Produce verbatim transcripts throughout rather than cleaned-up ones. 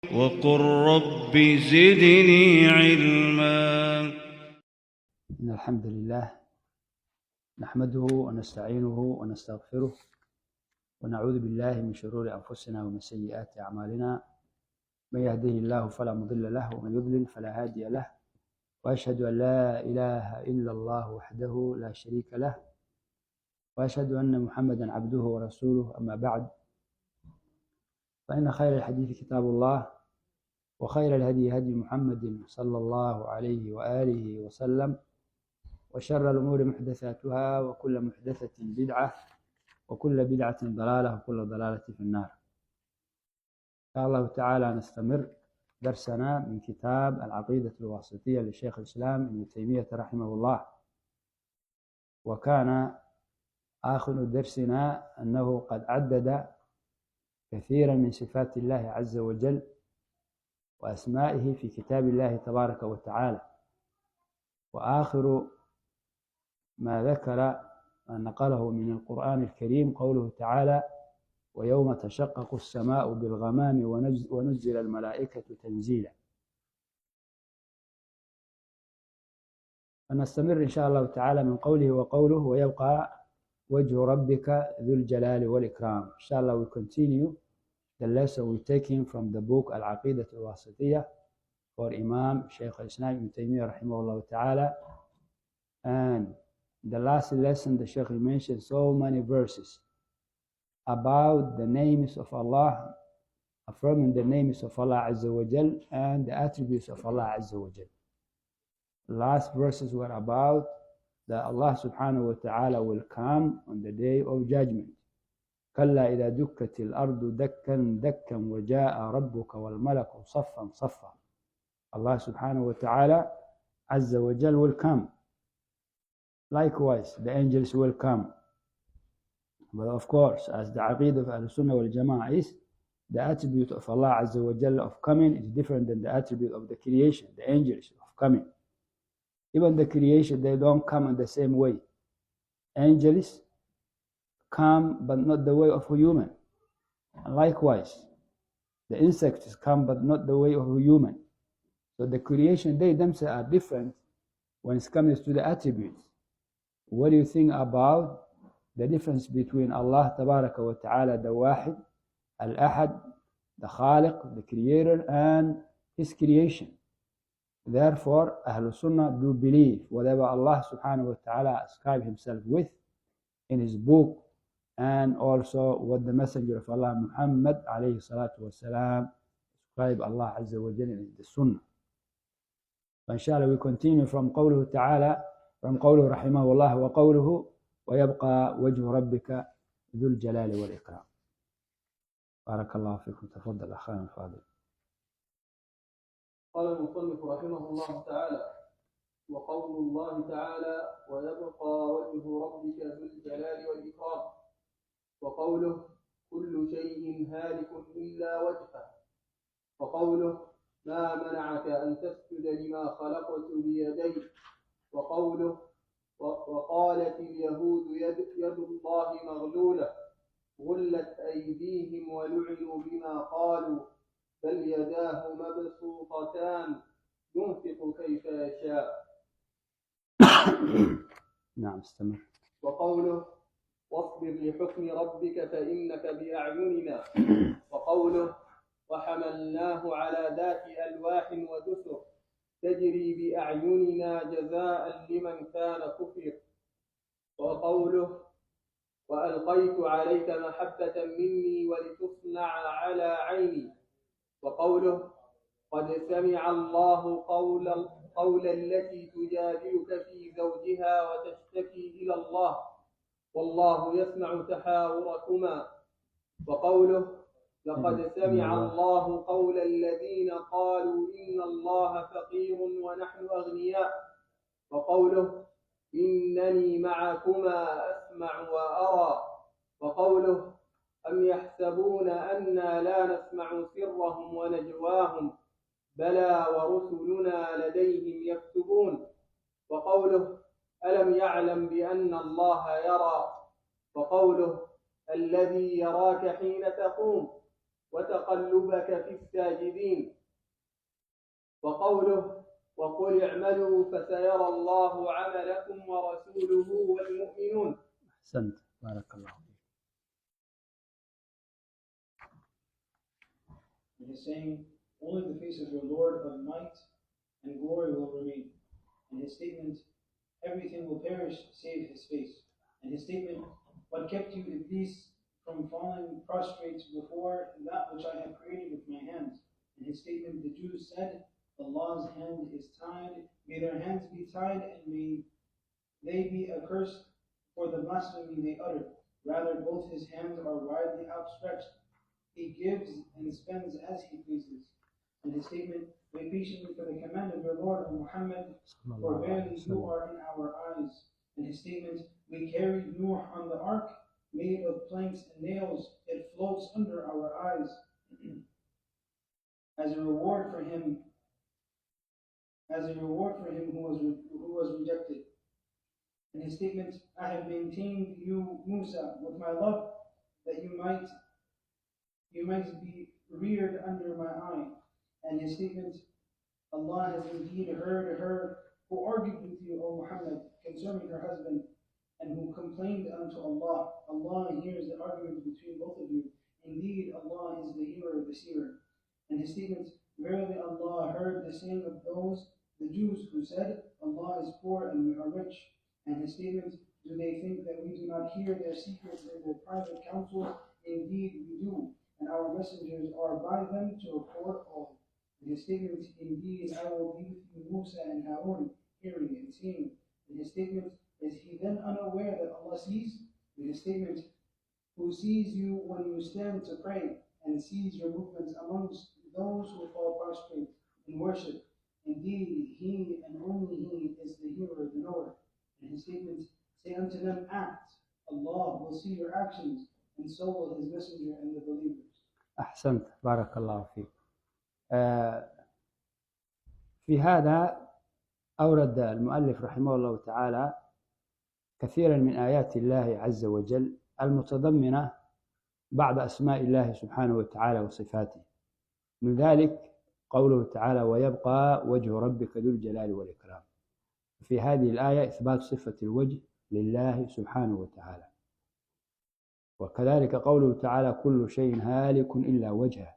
وقل رب زدني علما. إن الحمد لله نحمده ونستعينه ونستغفره ونعوذ بالله من شرور أنفسنا ومن سيئات أعمالنا. من يهده الله فلا مضل له ومن يضلل فلا هادي له، وأشهد أن لا إله إلا الله وحده لا شريك له، وأشهد أن محمدا عبده ورسوله. أما بعد، فإن خير الحديث كتاب الله، وخير الهدي هدي محمد صلى الله عليه وآله وسلم، وشر الأمور محدثاتها، وكل محدثة بدعة، وكل بدعة ضلالة، وكل ضلالة في النار. إن شاء الله تعالى نستمر درسنا من كتاب العقيدة الواسطية للشيخ الإسلام ابن تيمية رحمه الله. وكان آخر درسنا أنه قد عدد كثيرا من صفات الله عز وجل وأسمائه في كتاب الله تبارك وتعالى، وآخر ما ذكر ما نقله من القرآن الكريم قوله تعالى: ويوم تشقق السماء بالغمام ونزل الملائكة تنزيلا. فنستمر إن شاء الله تعالى من قوله وقوله ويبقى وجه ربك ذو الجلال والإكرام. إن شاء الله we continue the lesson we taking from the book Al-Aqidah Al-Wasitiyah for Imam Shaykh al-Islam Ibn Taymiyyah rahimahullah ta'ala. And the last lesson the Shaykh mentioned so many verses about the names of Allah, affirming the names of Allah Azza wa Jal and the attributes of Allah Azza wa Jal. Last verses were about that Allah subhanahu wa ta'ala will come on the day of judgment. كلا إذا دكت الأرض دكا دكا وجاء ربك والملك صفا صفا. Allah subhanahu wa ta'ala Azza wa Jal will come. Likewise, the angels will come. But of course, as the Aqidah of Ahl-Sunnah wal Jama'ah is, the attribute of Allah Azza wa Jal of coming is different than the attribute of the creation, the angels of coming. Even the creation, they don't come in the same way. Angels come, but not the way of a human. And likewise, the insects come, but not the way of a human. So the creation, they themselves are different when it comes to the attributes. What do you think about the difference between Allah Tabaraka wa Ta'ala, the Wahid, Al-Ahad, the Khaliq, the Creator, and His creation? Therefore, Ahlul Sunnah do believe whatever Allah Subhanahu wa Ta'ala ascribed Himself with in His book, and also what the Messenger of Allah Muhammad alayhi salatu wasalam ascribed Allah Azza wa Jalla in the Sunnah. So inshallah we continue from قوله تعالى, from قوله رحمه الله وقوله ويبقى وجه ربك ذو الجلال والإكرام. بارك الله فيكم. تفضل أخانا الفاضل. قال المصنف رحمه الله تعالى: وقول الله تعالى ويبقى وجه ربك ذو الجلال والإكرام، وقوله كل شيء هالك إلا وجهه، وقوله ما منعك أن تسجد لما خلقت بيدي، وقوله وقالت اليهود يد, يد الله مغلولة غلت أيديهم ولعنوا بما قالوا بل يداه مبسوطتان ينفق كيف يشاء. نعم استمر. وقوله واصبر لحكم ربك فإنك بأعيننا، وقوله وحملناه على ذات ألواح ودسر تجري بأعيننا جزاء لمن كان كفر، وقوله وألقيت عليك محبة مني ولتصنع على عيني، وقوله قد سمع الله قول, قول التي تجادلك في زوجها وتشتكي إلى الله والله يسمع تحاوركما، وقوله لقد سمع الله قول الذين قالوا إن الله فقير ونحن أغنياء، وقوله إنني معكما أسمع وأرى، وقوله أم يحسبون أنا لا نسمع سرهم ونجواهم بلى ورسلنا لديهم يكتبون، وقوله ألم يعلم بأن الله يرى، وقوله الذي يراك حين تقوم، وتقلبك في الساجدين. وقوله وقل اعملوا فسيرى الله عملكم ورسوله والمؤمنون. أحسنت، بارك الله فيك. And he's saying, only the face of your Lord of might and glory will remain. And his statement, everything will perish save his face. And his statement, what kept you at least from falling prostrate before that which I have created with my hands? And his statement, the Jews said, Allah's hand is tied, may their hands be tied, and may they be accursed for the blasphemy they utter. Rather, both his hands are widely outstretched. He gives and spends as he pleases. And his statement, wait patiently for the command of your Lord, O Muhammad, for verily you are in our eyes. And his statement, we carried Nuh on the ark, made of planks and nails, it floats under our eyes. As a reward for him, as a reward for him who was who was rejected. And his statement, I have maintained you, Musa, with my love, that you might you might be reared under my eye. And his statement, Allah has indeed heard her who argued with you, O Muhammad, concerning her husband, and who complained unto Allah. Allah hears the argument between both of you. Indeed, Allah is the hearer, the seer. And his statement, verily Allah heard the saying of those, the Jews, who said, Allah is poor and we are rich. And his statement, do they think that we do not hear their secrets and their private counsels? Indeed, we do. And our messengers are by them to report all. And his statement, indeed, I will be with you, Musa and Harun, hearing and seeing. And his statement, is he then unaware that Allah sees? And his statement, who sees you when you stand to pray, and sees your movements amongst those who fall prostrate in worship. Indeed, he and only he is the hearer, the knower. And his statement, say unto them, act. Allah will see your actions, and so will his messenger and the believers. أحسنت، بارك الله فيك. آه في هذا أورد المؤلف رحمه الله تعالى كثيرا من آيات الله عز وجل المتضمنة بعض أسماء الله سبحانه وتعالى وصفاته. من ذلك قوله تعالى ويبقى وجه ربك ذو الجلال والإكرام. في هذه الآية إثبات صفة الوجه لله سبحانه وتعالى. وكذلك قوله تعالى كل شيء هالك إلا وجهه.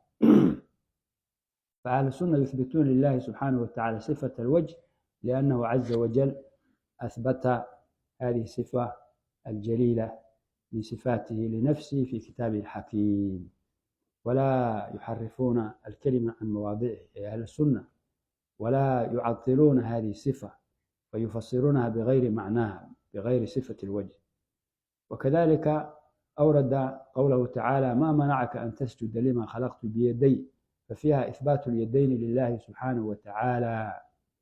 فأهل السنة يثبتون لله سبحانه وتعالى صفة الوجه لأنه عز وجل أثبت هذه الصفة الجليلة من صفاته لنفسه في كتابه الحكيم، ولا يحرفون الكلمة عن مواضعه أهل السنة، ولا يعطلون هذه الصفة ويفسرونها بغير معناها، بغير صفة الوجه. وكذلك أورد قوله تعالى ما منعك أن تسجد لما خلقت بيدي، ففيها إثبات اليدين لله سبحانه وتعالى.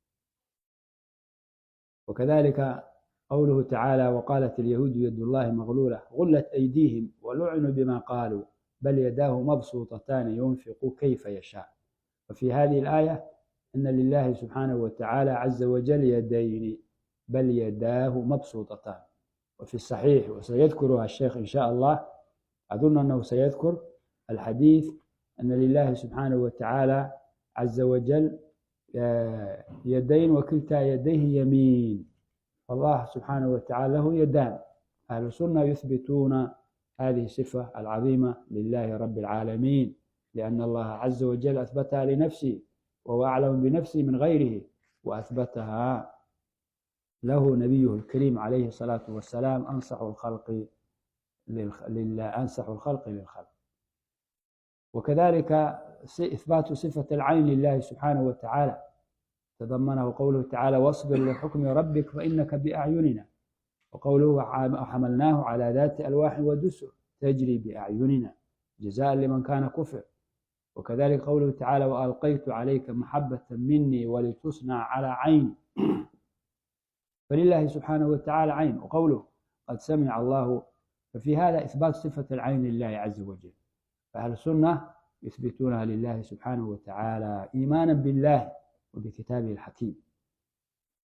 وكذلك قوله تعالى وقالت اليهود يد الله مغلولة غلت أيديهم ولعنوا بما قالوا بل يداه مبسوطتان ينفق كيف يشاء. وفي هذه الآية أن لله سبحانه وتعالى عز وجل يدين بل يداه مبسوطتان. وفي الصحيح وسيذكرها الشيخ إن شاء الله، أظن أنه سيذكر الحديث أن لله سبحانه وتعالى عز وجل يدين وكلتا يديه يمين، فالله سبحانه وتعالى له يدان. أهل السنة يثبتون هذه الصفة العظيمة لله رب العالمين، لأن الله عز وجل أثبتها لنفسه وهو أعلم بنفسه من غيره، وأثبتها له نبيه الكريم عليه الصلاة والسلام أنصح الخلق لله أنصح الخلق للخلق. وكذلك إثبات صفة العين لله سبحانه وتعالى تضمنه قوله تعالى واصبر لحكم ربك فإنك بأعيننا، وقوله وحملناه على ذات ألواح ودسر تجري بأعيننا جزاء لمن كان كفر. وكذلك قوله تعالى وألقيت عليك محبة مني ولتصنع على عيني، فلله سبحانه وتعالى عين. وقوله قد سمع الله، ففي هذا إثبات صفة العين لله عز وجل. فأهل السنة يثبتونها لله سبحانه وتعالى إيمانا بالله وبكتابه الحكيم.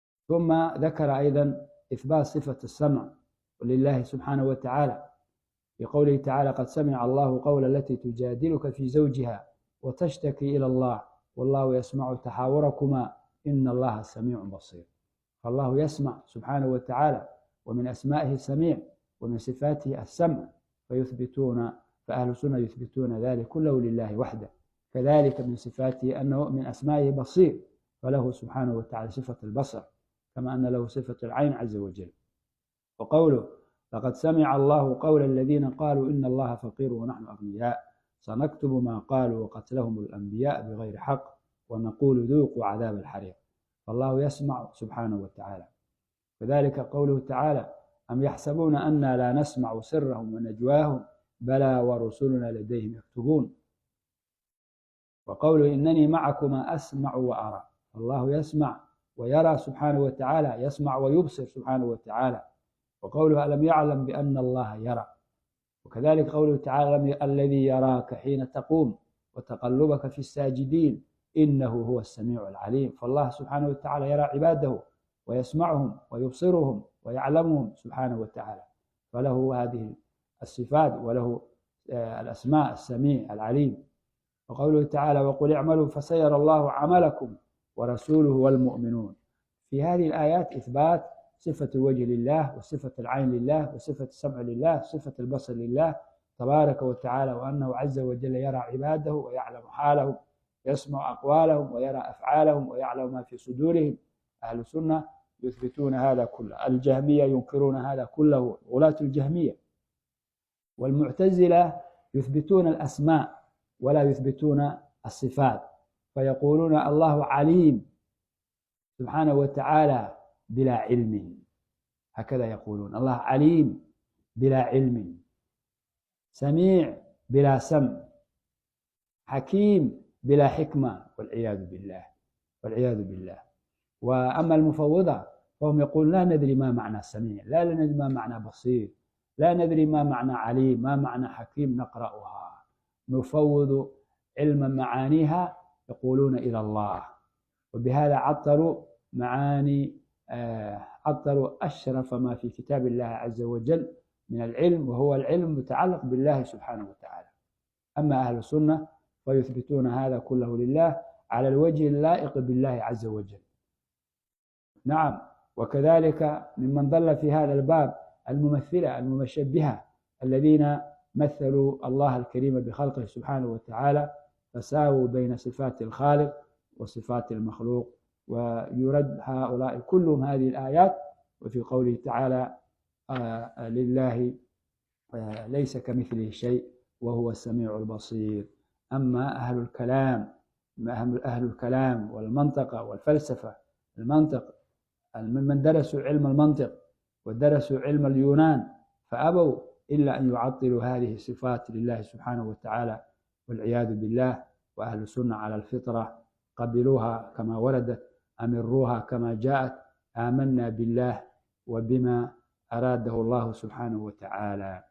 ثم ذكر أيضا إثبات صفة السمع ولله سبحانه وتعالى، في قوله تعالى قد سمع الله قول التي تجادلك في زوجها وتشتكي إلى الله والله يسمع تحاوركما إن الله سميع بصير. فالله يسمع سبحانه وتعالى، ومن أسمائه السميع، ومن صفاته السمع، فيثبتون فأهل السنة يثبتون ذلك كله لله وحده. كذلك من صفاته أنه من أسمائه بصير، فله سبحانه وتعالى صفة البصر كما أن له صفة العين عز وجل. وقوله لقد سمع الله قول الذين قالوا إن الله فقير ونحن أغنياء سنكتب ما قالوا وقتلهم الأنبياء بغير حق ونقول ذوقوا عذاب الحريق. فالله يسمع سبحانه وتعالى. كذلك قوله تعالى أم يحسبون أنا لا نسمع سرهم ونجواهم بلى ورسلنا لديهم يكتبون. وقوله إنني معكما أسمع وأرى. الله يسمع ويرى سبحانه وتعالى، يسمع ويبصر سبحانه وتعالى. وقوله ألم يعلم بأن الله يرى. وكذلك قوله تعالى الذي يراك حين تقوم وتقلبك في الساجدين إنه هو السميع العليم. فالله سبحانه وتعالى يرى عباده ويسمعهم ويبصرهم ويعلمهم سبحانه وتعالى، فله هذه الصفات وله الأسماء السميع العليم. وقوله تعالى وقل اعملوا فسيرى الله عملكم ورسوله والمؤمنون. في هذه الآيات إثبات صفة الوجه لله وصفة العين لله وصفة السمع لله وصفة البصر لله تبارك وتعالى، وأنه عز وجل يرى عباده ويعلم حالهم، يسمع أقوالهم ويرى أفعالهم ويعلم ما في صدورهم. أهل السنة يثبتون هذا كله. الجهمية ينكرون هذا كله، غلاة الجهمية. والمعتزلة يثبتون الأسماء ولا يثبتون الصفات، فيقولون الله عليم سبحانه وتعالى بلا علم، هكذا يقولون الله عليم بلا علم، سميع بلا سمع، حكيم بلا حكمة، والعياذ بالله والعياذ بالله. وأما المفوضة فهم يقولون لا ندري ما معنى سميع، لا ندري ما معنى بصير، لا ندري ما معنى عليم، ما معنى حكيم، نقرأها نفوض علم معانيها يقولون إلى الله. وبهذا عطلوا معاني عطلوا أشرف ما في كتاب الله عز وجل من العلم، وهو العلم متعلق بالله سبحانه وتعالى. أما أهل السنة فيثبتون هذا كله لله على الوجه اللائق بالله عز وجل. نعم. وكذلك ممن ضل في هذا الباب الممثلة المشبهة الذين مثلوا الله الكريم بخلقه سبحانه وتعالى، فساووا بين صفات الخالق وصفات المخلوق. ويرد هؤلاء كلهم هذه الآيات وفي قوله تعالى آه لله آه ليس كمثله شيء وهو السميع البصير. أما أهل الكلام أهل الكلام والمنطقة والفلسفة، المنطق من درسوا علم المنطق ودرسوا علم اليونان فأبوا إلا أن يعطلوا هذه الصفات لله سبحانه وتعالى والعياذ بالله. وأهل السنة على الفطرة قبلوها كما وردت، أمروها كما جاءت، آمنا بالله وبما أراده الله سبحانه وتعالى.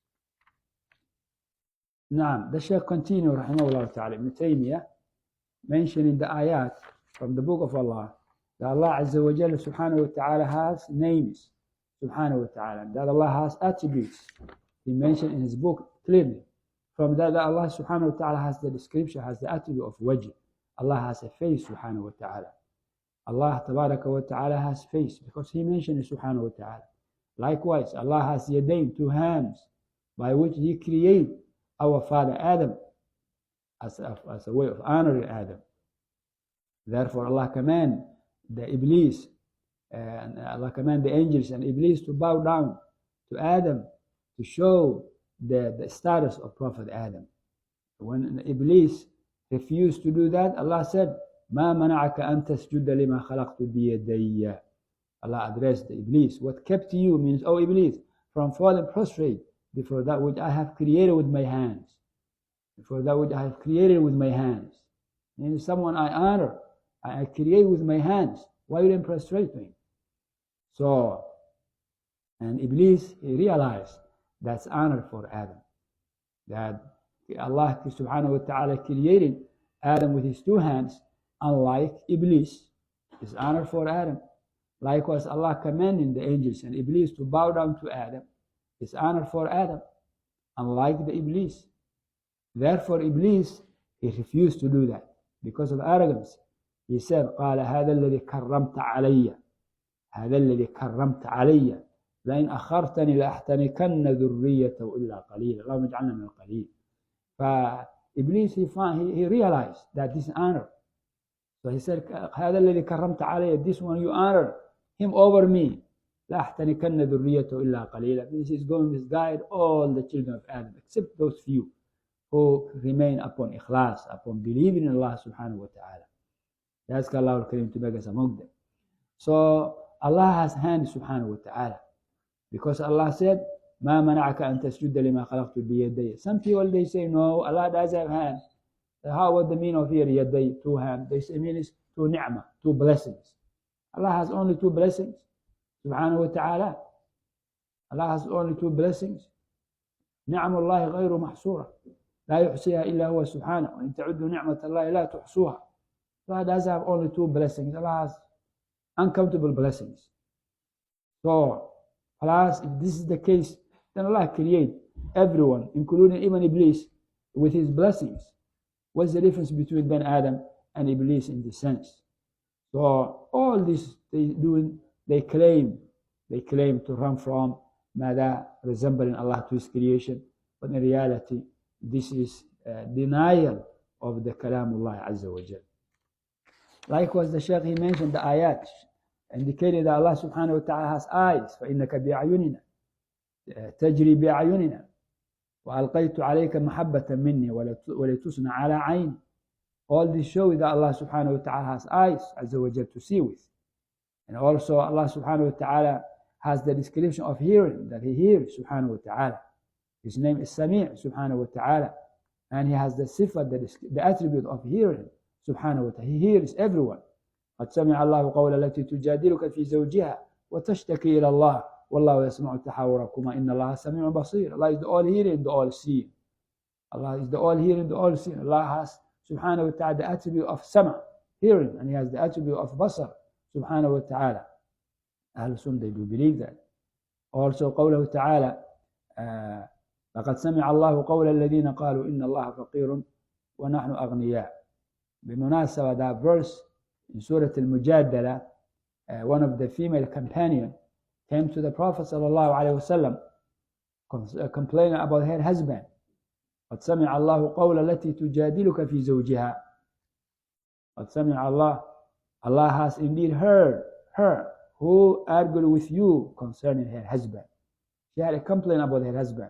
نعم. The Shaykh continue rahimahullah ta'ala, Ibn Taymiyyah, mentioning the ayat from the book of Allah that Allah Azza wa Jalla subhanahu wa ta'ala has names subhanahu wa ta'ala, that Allah has attributes. He mentioned in his book clearly. From that, that Allah subhanahu wa ta'ala has the description, has the attribute of wajh. Allah has a face subhanahu wa ta'ala. Allah tabaraka wa ta'ala has face because he mentioned it subhanahu wa ta'ala. Likewise, Allah has yadayn, two hands, by which he created our father Adam as a, as a way of honoring Adam. Therefore, Allah command the Iblis, uh, and Allah command the angels and Iblis to bow down to Adam to show the, the status of Prophet Adam. When Iblis refused to do that, Allah said, "Ma mana'aka an tasjuda lima khalaqtu biyadayya." Allah addressed the Iblis. What kept you means, oh Iblis, from falling prostrate before that which I have created with my hands. Before that which I have created with my hands. Means someone I honor, I create with my hands. Why you didn't prostrate me? So, and Iblis, he realized that's honor for Adam. That Allah subhanahu wa ta'ala created Adam with his two hands, unlike Iblis. It's honor for Adam. Likewise, Allah commanding the angels and Iblis to bow down to Adam. It's honor for Adam. unlike the Iblis. Therefore, Iblis, he refused to do that because of arrogance. He said, قال هذا الذي كرمت علي هذا الذي كرمت علي لئن أخرتني لأحتنكن ذريته إلا قليلا اللهم اجعلنا من القليل. فإبليس he, found, he, he realized that this honor. So he said, هذا الذي كرمت علي, this one you honor him over me. لأحتنكن ذريته إلا قليلا. This is going to misguide all the children of Adam except those few who remain upon ikhlas, upon believing in Allah subhanahu wa ta'ala. Ask Allah al-Karim to make us among them. So Allah has hands subhanahu wa ta'ala. Because Allah said, ما منعك أن تسجد لما خلقت بيدي. Some people they say, no, Allah does have hands. How what the meaning of here, يدي, two hands? They say mean is two ni'mah, two blessings. Allah has only two blessings. Subhanahu wa ta'ala. Allah has only two blessings. نعم الله غير محصورة. لا يحصيها إلا هو سبحانه. وإن تعدوا نعمة الله لا تحصوها. Allah does have only two blessings. Allah has uncountable blessings. So, alas, if this is the case, then Allah create everyone, including even Iblis, with his blessings. What's the difference between Ben Adam and Iblis in this sense? So, all this they doing, they claim, they claim to run from Mada, resembling Allah to his creation, but in reality, this is a denial of the Kalamullah Azza wa Jal. Likewise, the Shaykh, he mentioned the ayat indicated that Allah subhanahu wa ta'ala has eyes. فَإِنَّكَ بِأَعْيُنِنَا تَجْرِي بِأَعْيُنِنَا وَأَلْقَيْتُ عَلَيْكَ مَحَبَّةً مِنِّي وَلِتُصْنَعَ عَلَى عَيْنِي. All this shows that Allah subhanahu wa ta'ala has eyes, Azza wa Jal, to see with. And also Allah subhanahu wa ta'ala has the description of hearing, that he hears subhanahu wa ta'ala. His name is Sami' subhanahu wa ta'ala. And he has the sifat, the, the attribute of hearing subhanahu wa ta'ala. He hears everyone. قد سمع الله قول التي تجادلك في زوجها وتشتكي إلى الله والله يسمع تحاوركما إن الله سميع بصير. Allah is the all hearing, the all seeing. Allah is the all hearing, the all seeing. Allah has subhanahu wa ta'ala the attribute of sama, hearing, and he has the attribute of basar subhanahu wa ta'ala. Ahl Sunnah, they do believe that. Also قوله تعالى uh, لقد سمع الله قول الذين قالوا إن الله فقير ونحن أغنياء. بمناسبة that verse in Surah Al-Mujadala, uh, one of the female companion came to the Prophet sallallahu alaihi wasallam complaining about her husband. قد سمع الله قول التي تجادلك في زوجها. قد سمع الله, Allah has indeed heard her who argued with you concerning her husband. She had a complaint about her husband.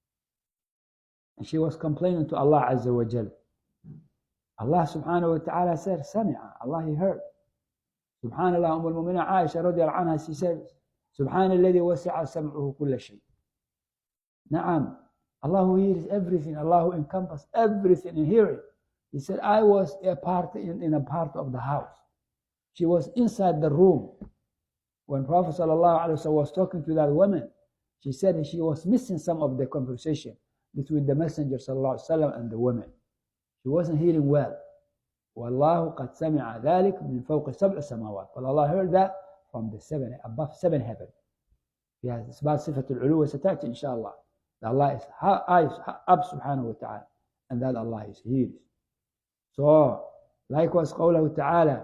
And she was complaining to Allah Azza wa Jal. Allah subhanahu wa ta'ala said, Sami'a, Allah he heard. Subhanallah, Umm al-Mu'minin Aisha radiallahu anha, she said, Subhanalladhi wasi'a sam'uhu kulla shay. Na'am, Allah who hears everything, Allah who encompasses everything in hearing. He said, I was a part in, in a part of the house. She was inside the room. When Prophet sallallahu alaihi wasallam was talking to that woman, she said she was missing some of the conversation between the Messenger sallallahu alaihi wasallam and the woman. He wasn't hearing well. وَاللَّهُ قَدْ سَمِعَ ذَلِكَ مِنْ فَوْقِ سَبْعِ سَمَاوَاتٍ. But Allah heard that from the seven, above seven heaven. He has إثبات صفة العلو ستأتي إن شاء الله. That Allah is up subhanahu wa ta'ala, and that Allah is hears. So, likewise قوله تعالى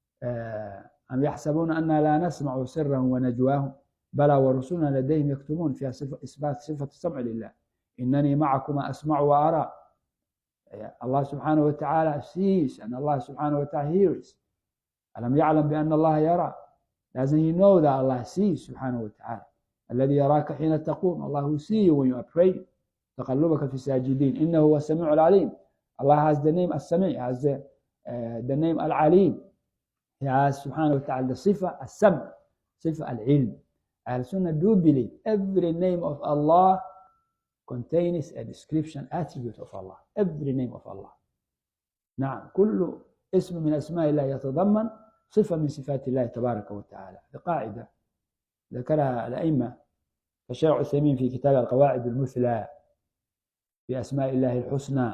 أم يحسبون أننا لا نسمع سرهم ونجواهم بلى ورسلنا لديهم يكتبون فيها إثبات صفة السمع لله إنني معكما أسمع وأرى. Allah subhanahu wa ta'ala sees and Allah subhanahu wa ta'ala hears. ألم يعلم بأن الله يرى. Doesn't he know that Allah sees subhanahu wa ta'ala. الذي يراك حين تقوم. Allah who sees you when you are praying. تقلبك في الساجدين إنه هو السميع العليم. Allah has the name As-Sami', has the, uh, the name Al-Alim. He has subhanahu wa ta'ala the sifa As-Sam', sifa Al-Ilm. Al-Sunnah do believe every name of Allah contains a description, attribute of Allah. Every name of Allah. نعم كل اسم من أسماء الله يتضمن صفة من صفات الله تبارك وتعالى. هذه قاعدة ذكرها الأئمة كالشيخ عثيمين في كتاب القواعد المثلى في أسماء الله الحسنى.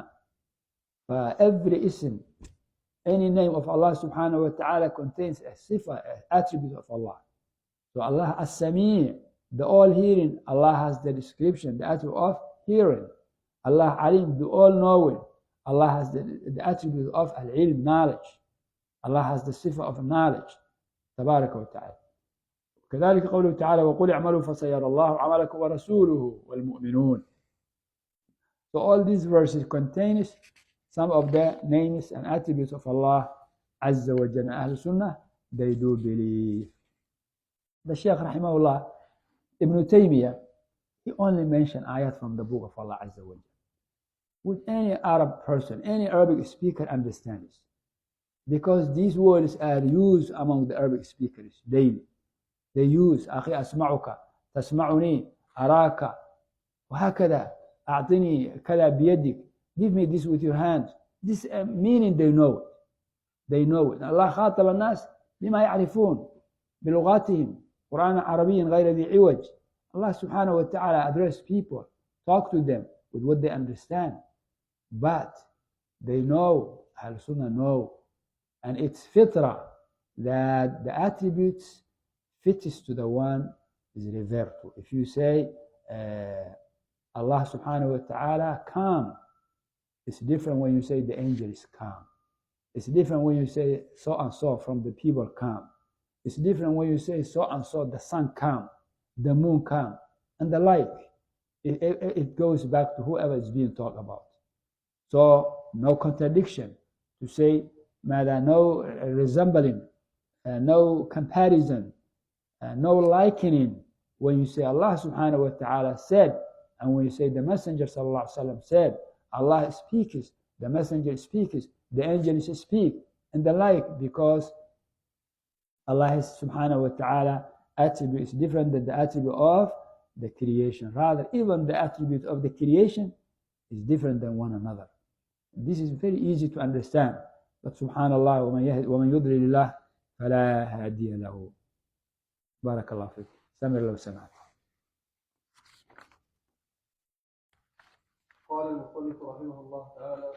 ف every اسم, any name of Allah subhanahu wa ta'ala contains a sifa, an attribute of Allah. So Allah As-Sami', the all hearing, Allah has the description, the attribute of hearing. Allah Alim, the all-knowing. Allah has the, the attribute of al-ilm, knowledge. Allah has the sifa of knowledge. تبارك وتعالى. كذلك قوله تعالى وقل اعملوا فسيرى الله عملكم ورسوله والمؤمنون. So all these verses contain some of the names and attributes of Allah Azza wa Jalla. Ahl Sunnah, they do believe. The Shaykh Rahimahullah, Ibn Taymiyyah, he only mentioned ayat from the book of Allah Azza wa Jalla. Would any Arab person, any Arabic speaker understand this? Because these words are used among the Arabic speakers daily. They use أخي أسمعك تسمعني أراك وهكذا أعطني كذا بيدك, give me this with your hand. This uh, meaning they know it. They know it. الله خاطب الناس بما يعرفون بلغاتهم قرآن عربي غير ذي عوج. Allah subhanahu wa ta'ala address people, talk to them with what they understand. But they know, Ahl Sunnah know, and it's fitra that the attributes fits to the one is referred to. If you say uh, Allah subhanahu wa ta'ala calm, it's different when you say the angel is calm. It's different when you say so and so from the people calm. It's different when you say so and so the sun calm, the moon calm, and the like. It, it, it goes back to whoever is being talked about. So no contradiction to say mother, no resembling, uh, no comparison, uh, no likening when you say Allah subhanahu wa ta'ala said, and when you say the Messenger sallallahu alaihi wasallam said, Allah speaks, the Messenger speaks, the angels speak, and the like, because Allah subhanahu wa ta'ala attribute is different than the attribute of the creation. Rather, even the attribute of the creation is different than one another. This is very easy to understand. But subhanallah, وَمَنْ يُضْلِلِ اللَّهِ فَلَا هَادِيَ لَهُ. بارك الله فيك. سمر لو سمعت. قال المصنف رحمه الله تعالى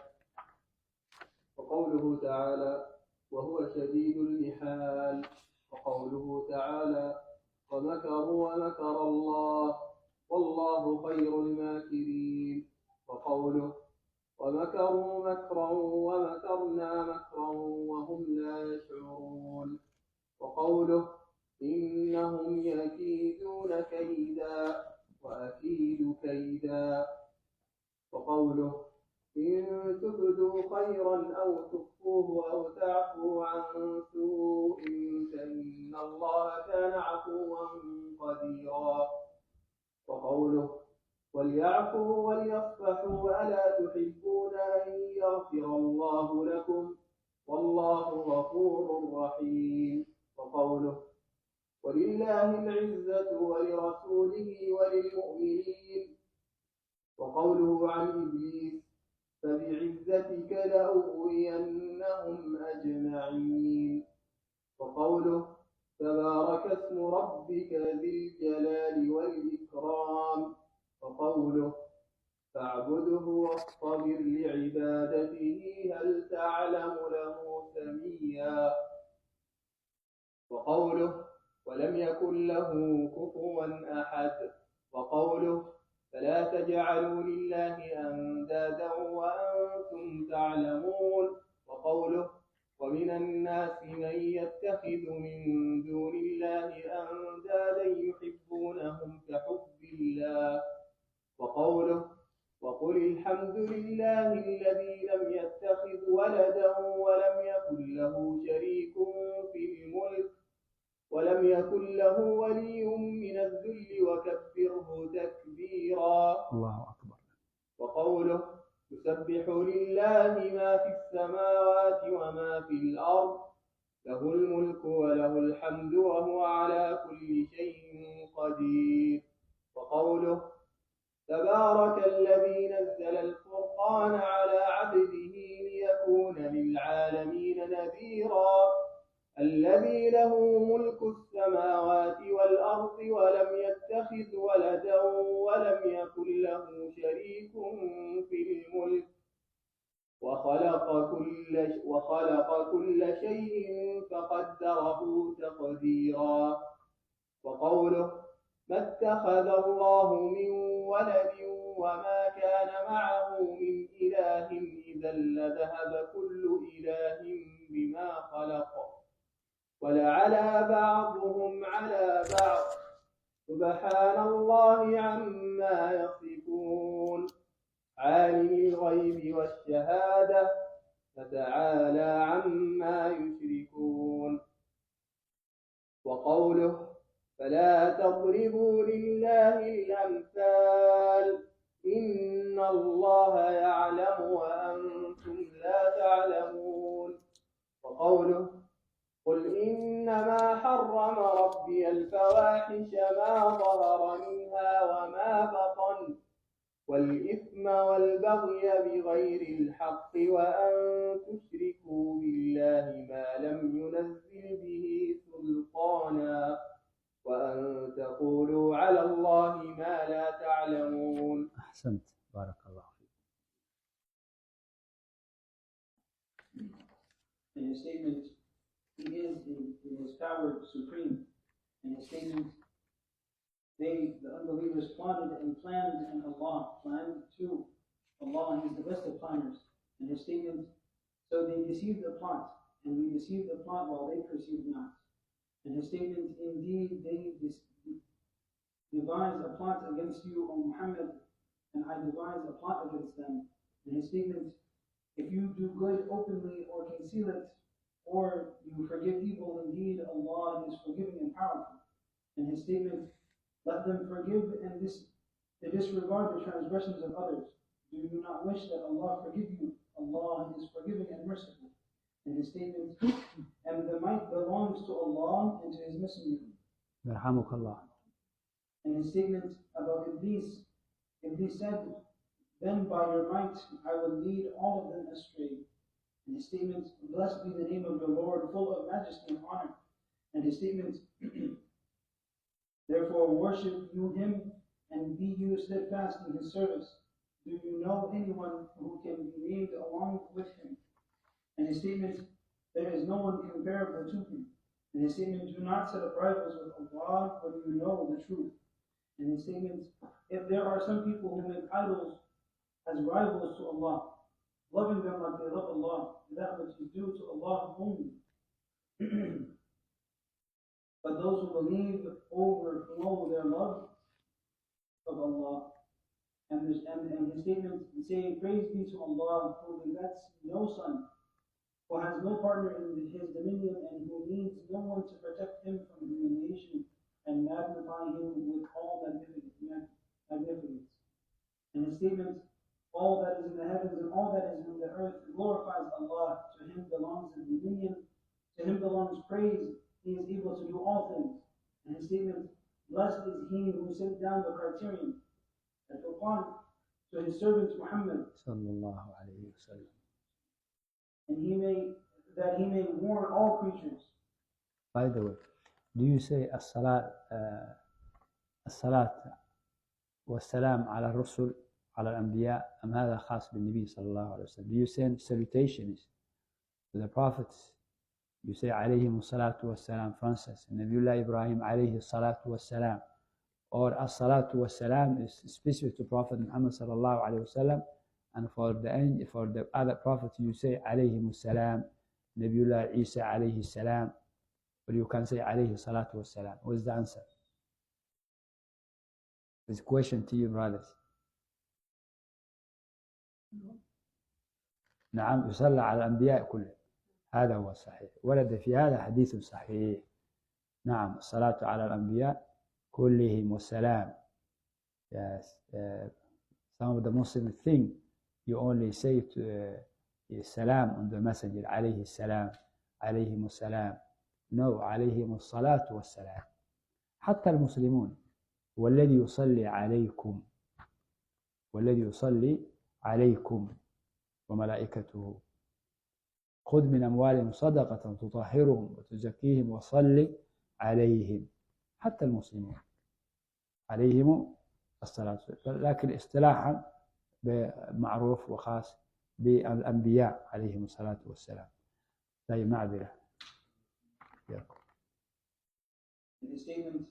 وقوله تعالى وهو شديد المحال وقوله تعالى ومكروا ومكر الله والله خير الماكرين وقوله ومكروا مكرا ومكرنا مكرا وهم لا يشعرون وقوله إنهم يكيدون كيدا وأكيد كيدا وقوله إن تبدوا خيرا أو تخفوه أو تعفوا عن سوء فإن الله كان عفوا قديرا وقوله وليعفوا وليصفحوا ألا تحبون أن يغفر الله لكم والله غفور رحيم وقوله ولله العزة ولرسوله وللمؤمنين وقوله عن إبليس فبعزتك لأغوينهم أجمعين وقوله تبارك اسم ربك ذي الجلال والإكرام وقوله فاعبده واصطبر لعبادته هل تعلم له سميا وقوله ولم يكن له كفوا أحد وقوله فلا تجعلوا لله أندادا وأنتم تعلمون وقوله ومن الناس من يتخذ من دون الله أندادا يحبونهم كحب الله وقوله وقل الحمد لله الذي لم يتخذ ولدا ولم يكن له شريك في الملك ولم يكن له ولي من الذل وكبره تكبيرا الله أكبر وقوله يسبح لله ما في السماوات وما في الأرض له الملك وله الحمد وهو على كل شيء قدير وقوله تبارك الذي نزل الفرقان على عبده ليكون للعالمين نذيرا الذي له ملك السماوات والأرض ولم يتخذ ولدا ولم يكن له شريك في الملك وخلق كل وخلق كل شيء فقدره تقديرا وقوله ما اتخذ الله من ولد وما كان معه من إله إذا لذهب كل إله بما خلق ولعلى بعضهم على بعض سبحان الله عما يصفون عالم الغيب والشهادة فتعالى عما يشركون وقوله فلا تضربوا لله الأمثال إن الله يعلم وأنتم لا تعلمون وقوله قل إنما حرم ربي الفواحش ما ظهر منها وما بطن والإثم والبغي بغير الحق وأن تشركوا بالله ما لم ينزل به سلطانا وأن تقولوا على الله ما لا تعلمون. أحسنت بارك الله فيك. In his statement, he is in, in his power supreme. In his statement, they, the unbelievers, plotted and planned, and Allah planned too. Allah is the best of planners. In his statement, so they deceived the plot, and we deceived the plot while they perceived not. In his statement, indeed, they devised a plot against you, O Muhammad, and I devised a plot against them. In his statement, if you do good openly or conceal it, or you forgive evil, indeed Allah is forgiving and powerful. In his statement, let them forgive and dis- disregard the transgressions of others. Do you not wish that Allah forgive you? Allah is forgiving and merciful. In his statement, and the might belongs to Allah and to his messenger. يرحمك الله. In his statement about Iblis, Iblis said, then by your might I will lead all of them astray. In his statement, blessed be the name of your Lord, full of majesty and honor. And his statement, therefore worship you him and be you steadfast in his service. Do you know anyone who can be named along with him? In his statement, there is no one comparable to him. In his statement, do not set up rivals with Allah, for you know the truth. In his statement, if there are some people who make idols as rivals to Allah, loving them like they love Allah, that which is due to Allah only. But those who believe overflow their love of Allah. And, this, and, and his statement saying, praise be to Allah, who begets no son, who has no partner in his dominion, and who needs no one to protect him from humiliation and magnify him with all magnificence. In his statement, all that is in the heavens and all that is in the earth glorifies Allah. To him belongs the dominion, to him belongs praise. He is able to do all things. In his statement, blessed is he who sent down the criterion, the Furqan, to his servant Muhammad, sallallahu alayhi wa sallam, and he may that he may warn all creatures. By the way, do you say as-salat uh, as-salat was-salam ala ar-rusul ala al-anbiya am hadha khas bin-nabi sallallahu alayhi wa sallam? Do you send salutations to the prophets? You say alayhim as-salatu was-salam, for instance, Nabiullah Ibrahim alayhi as-salatu was-salam, or as-salatu was-salam is specific to Prophet Muhammad sallallahu alayhi wa sallam, and for the for the other prophets you say alayhim as-salam, Nabiullah Isa alayhi salam, or you can say alayhi salatu was-salam. What is the answer? It's a question to you, brothers. نعم، يصلى على الأنبياء كلهم، هذا هو الصحيح. ورد في هذا حديث صحيح. نعم، الصلاة على الأنبياء كلهم والسلام. Yes. Uh, some of the Muslims think you only say to, uh, salam on the messenger, عليه السلام, عليهم السلام. No, عليهم الصلاة والسلام. حتى المسلمون والذي يصلي عليكم والذي يصلي عليكم وملائكته خذ من أموالهم صدقة تطهرهم وتزكيهم وصلي عليهم. حتى المسلمون عليهم الصلاة، لكن اصطلاحا معروف وخاص بالأنبياء عليهم الصلاة والسلام. طيب، معذرة. In his statement,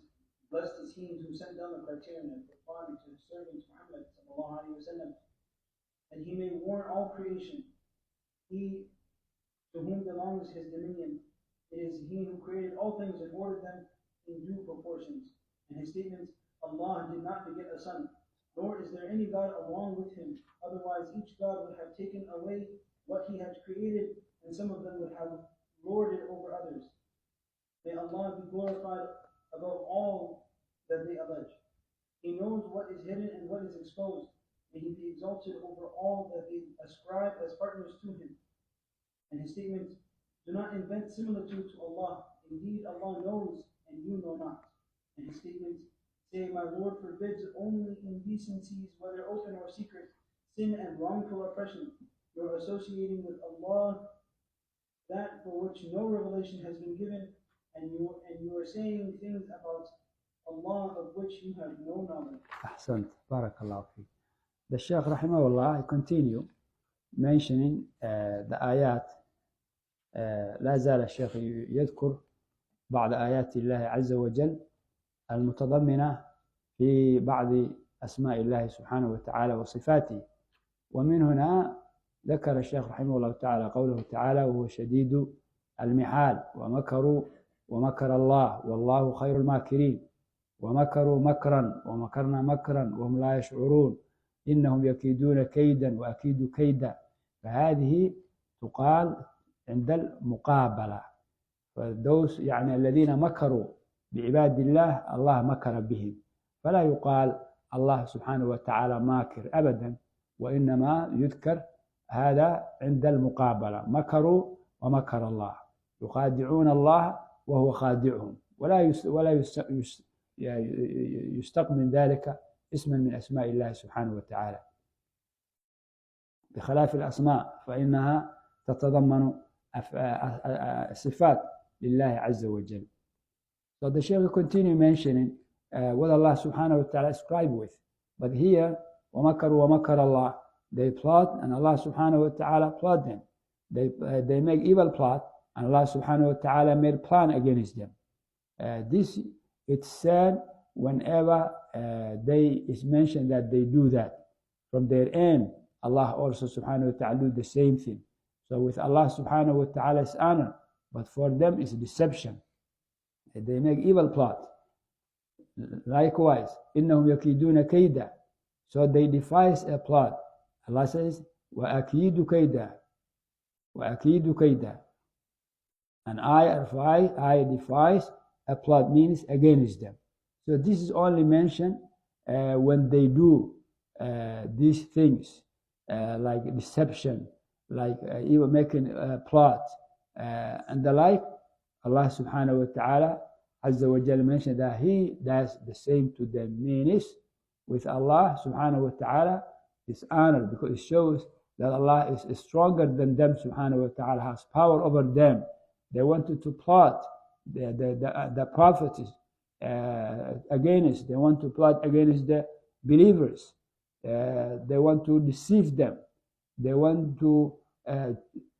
Blessed is he who sent down the criterion of the Quran to his servant Muhammad sallallahu alaihi wasallam, and he may warn all creation. He to whom belongs his dominion. It is he who created all things and ordered them in due proportions. And his statement, Allah did not beget a son, nor is there any God along with him. Otherwise each God would have taken away what he had created, and some of them would have lorded over others. May Allah be glorified above all that they allege. He knows what is hidden and what is exposed. May he be exalted over all that they ascribe as partners to him. And his statement, do not invent similitude to Allah. Indeed, Allah knows and you know not. And his statement, say, my Lord forbids only indecencies, whether open or secret, sin and wrongful oppression. You're associating with Allah that for which no revelation has been given, and you and you are saying things about Allah of which you have no knowledge. أحسنت. بارك الله فيك. The Shaykh rahimahullah, he continue mentioning uh, the ayat. uh, لا زال الشيخ يذكر بعض آيات الله عز وجل المتضمنة في بعض أسماء الله سبحانه وتعالى وصفاته. ومن هنا ذكر الشيخ رحمه الله تعالى قوله تعالى وهو شديد المحال ومكروا ومكر الله والله خير الماكرين ومكروا مكرا ومكرنا مكرا وهم لا يشعرون إنهم يكيدون كيدا وأكيد كيدا. فهذه تقال عند المقابلة. فالدوس يعني الذين مكروا بعباد الله الله مكر بهم، فلا يقال الله سبحانه وتعالى ماكر أبدا، وإنما يذكر هذا عند المقابلة. مكروا ومكر الله، يخادعون الله وهو خادعهم، ولا ولا يستق من ذلك اسما من أسماء الله سبحانه وتعالى، بخلاف الأسماء فإنها تتضمن صفات لله عز وجل. So the Shaykh will continue mentioning uh, what Allah subhanahu wa ta'ala ascribed with. But here, وَمَكَرُوا وَمَكَرَ اللَّهِ, they plot and Allah subhanahu wa ta'ala plot them. They, uh, they make evil plot and Allah subhanahu wa ta'ala made plan against them. Uh, this, it's said whenever uh, they is mentioned that they do that. From their end, Allah also subhanahu wa ta'ala do the same thing. So with Allah subhanahu wa ta'ala is honor, but for them is deception. They make evil plot. Likewise, إِنَّهُمْ يَكِيدُونَ كَيْدًا. So they devise a plot. Allah says, وَأَكِيدُ كَيْدًا وَأَكِيدُ كَيْدًا. And I, I, I devise a plot means against them. So this is only mentioned uh, when they do uh, these things, uh, like deception, like uh, even making a plot uh, and the like. Allah subhanahu wa ta'ala Azza wa Jalla mentioned that He does the same to them. Means with Allah subhanahu wa ta'ala is honored, because it shows that Allah is, is stronger than them subhanahu wa ta'ala, has power over them. They wanted to plot the, the, the, the prophets uh, against, they want to plot against the believers. Uh, they want to deceive them. They want to uh,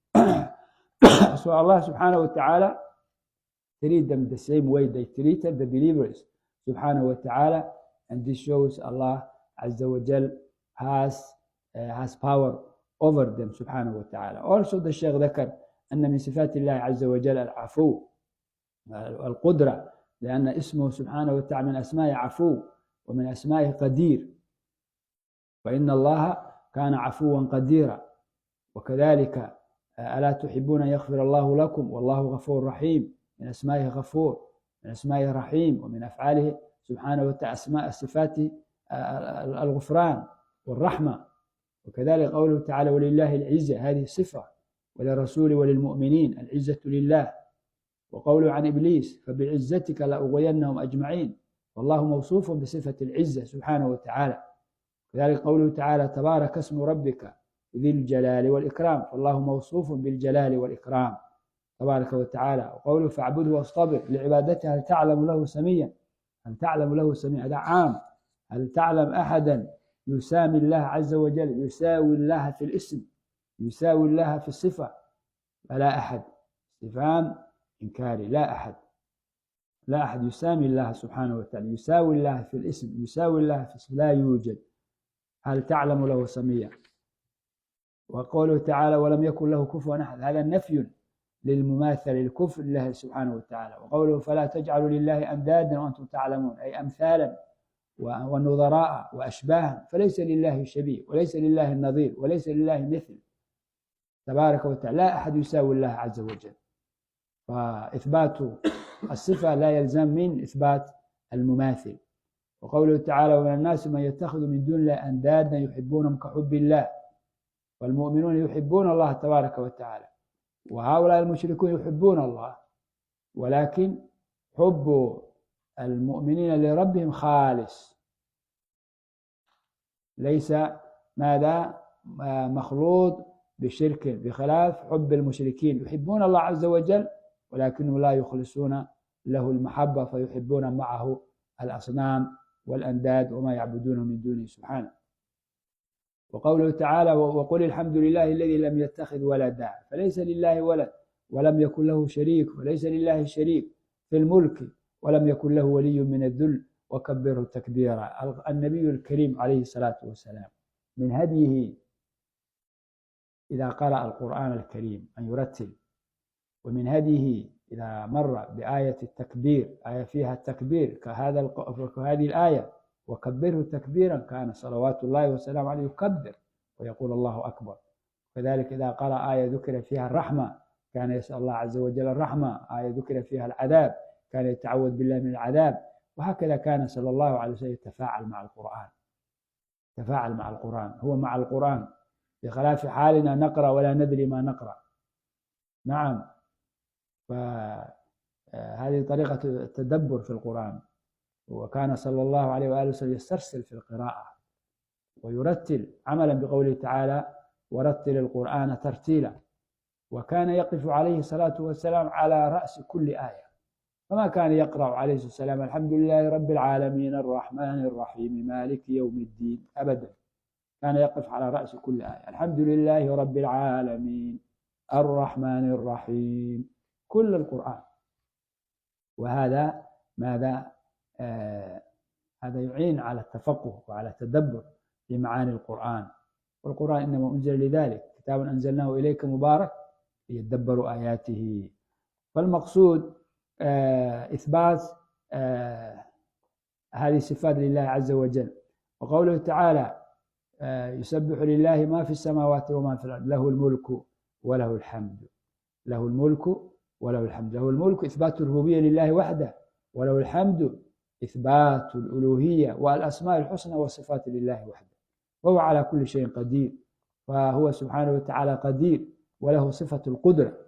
so Allah subhanahu wa ta'ala treat them the same way they treated the believers subhanahu wa ta'ala, and this shows Allah Azza wa Jal has uh, has power over them subhanahu wa ta'ala. Also the Shaykh ذكر أن من صفات الله عز وجل العفو القدرة، لأن اسمه سبحانه وتعالى من أسماء عفو ومن أسماء قدير، فإن الله كان عفوا قديرا. وكذلك ألا تحبون يغفر الله لكم والله غفور رحيم، من أسمائه غفور، من أسمائه رحيم، ومن أفعاله سبحانه وتعالى أسماء صفاته الغفران والرحمة. وكذلك قوله تعالى ولله العزة، هذه صفة، وللرسول وللمؤمنين العزة لله. وقوله عن إبليس فبعزتك لأغوينهم أجمعين، والله موصوف بصفة العزة سبحانه وتعالى. كذلك قوله تعالى تبارك اسم ربك ذي الجلال والإكرام، فالله موصوف بالجلال والإكرام تبارك وتعالى. وقوله فاعبده واصطبر لعبادته هل تعلم له سميا، هل تعلم له سميا، هذا عام. هل تعلم أحدا يسامي الله عز وجل، يساوي الله في الاسم، يساوي الله في الصفة؟ فلا أحد، استفهام إنكاري، لا أحد. لا أحد يسامي الله سبحانه وتعالى، يساوي الله في الاسم، يساوي الله في الاسم، لا يوجد. هل تعلم له سميا؟ وقوله تعالى ولم يكن له كفوا أحد، هذا نفي للمماثل الكفر لله سبحانه وتعالى. وقوله فلا تجعلوا لله أندادا وأنتم تعلمون، أي أمثالا ونظراء وأشباها، فليس لله شبيه وليس لله النظير وليس لله مثل تبارك وتعالى، لا أحد يساوي الله عز وجل. فإثبات الصفة لا يلزم من إثبات المماثل. وقوله تعالى ومن الناس من يتخذ من دون الله أندادا يحبونهم كحب الله، والمؤمنون يحبون الله تبارك وتعالى، وهؤلاء المشركون يحبون الله، ولكن حب المؤمنين لربهم خالص، ليس ماذا مخلوط بشرك، بخلاف حب المشركين، يحبون الله عز وجل ولكنهم لا يخلصون له المحبة، فيحبون معه الأصنام والأنداد وما يعبدونه من دونه سبحانه. وقوله تعالى وقل الحمد لله الذي لم يتخذ ولدا، فليس لله ولد ولم يكن له شريك، وليس لله شريك في الملك ولم يكن له ولي من الذل وكبره تكبيرا. النبي الكريم عليه الصلاة والسلام من هديه إذا قرأ القرآن الكريم أن يرتل، ومن هديه إذا مر بآية التكبير، آية فيها التكبير كهذا كهذه الآية وكبره تكبيرا، كان صلوات الله وسلامه عليه يكبر ويقول الله أكبر. كذلك إذا قرأ آية ذكر فيها الرحمة كان يسأل الله عز وجل الرحمة، آية ذكر فيها العذاب كان يتعوذ بالله من العذاب. وهكذا كان صلى الله عليه وسلم يتفاعل مع القرآن، تفاعل مع القرآن، هو مع القرآن، بخلاف حالنا نقرأ ولا ندري ما نقرأ. نعم، فهذه طريقة التدبر في القرآن. وكان صلى الله عليه وآله وسلم يسترسل في القراءة ويرتل عملا بقوله تعالى ورتل القرآن ترتيلا. وكان يقف عليه الصلاة والسلام على رأس كل آية، فما كان يقرأ عليه الصلاة والسلام الحمد لله رب العالمين الرحمن الرحيم مالك يوم الدين أبدا، كان يقف على رأس كل آية الحمد لله رب العالمين الرحمن الرحيم، كل القرآن. وهذا ماذا آه هذا يعين على التفقه وعلى التدبر في معاني القرآن. والقرآن إنما أنزل لذلك، كتاب أنزلناه إليك مبارك ليدبروا آياته. فالمقصود آه إثبات آه هذه الصفات لله عز وجل. وقوله تعالى آه يسبح لله ما في السماوات وما في الأرض له الملك وله الحمد، له الملك وله الحمد، له الملك إثبات الربوبية لله وحده، وله الحمد إثبات الألوهية والأسماء الحسنى والصفات لله وحده، وهو على كل شيء قدير، فهو سبحانه وتعالى قدير وله صفة القدرة.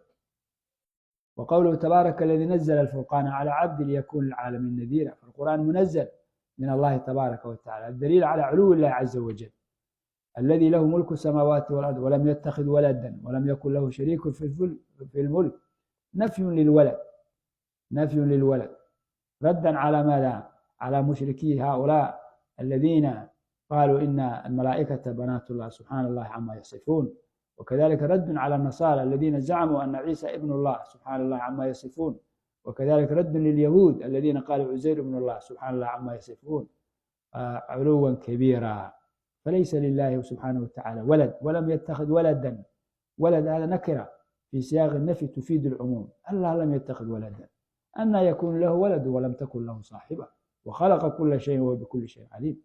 وقوله تبارك الذي نزل الفرقان على عبد ليكون للعالمين نذيرا، فالقرآن منزل من الله تبارك وتعالى، الدليل على علو الله عز وجل الذي له ملك السماوات والأرض ولم يتخذ ولدا ولم يكن له شريك في الملك، نفي للولد، نفي للولد ردا على ماذا؟ على مشركي هؤلاء الذين قالوا إن الملائكة بنات الله سبحان الله عما يصفون. وكذلك رد على النصارى الذين زعموا أن عيسى ابن الله سبحان الله عما يصفون. وكذلك رد لليهود الذين قالوا عزير ابن الله سبحان الله عما يصفون علوا كبيرا. فليس لله سبحانه وتعالى ولد ولم يتخذ ولدا، ولد هذا نكرة في سياق النفي تفيد العموم، الله لم يتخذ ولدا، أن يكون له ولد ولم تكن له صاحبة، وخلق كل شيء وهو بكل شيء عليم.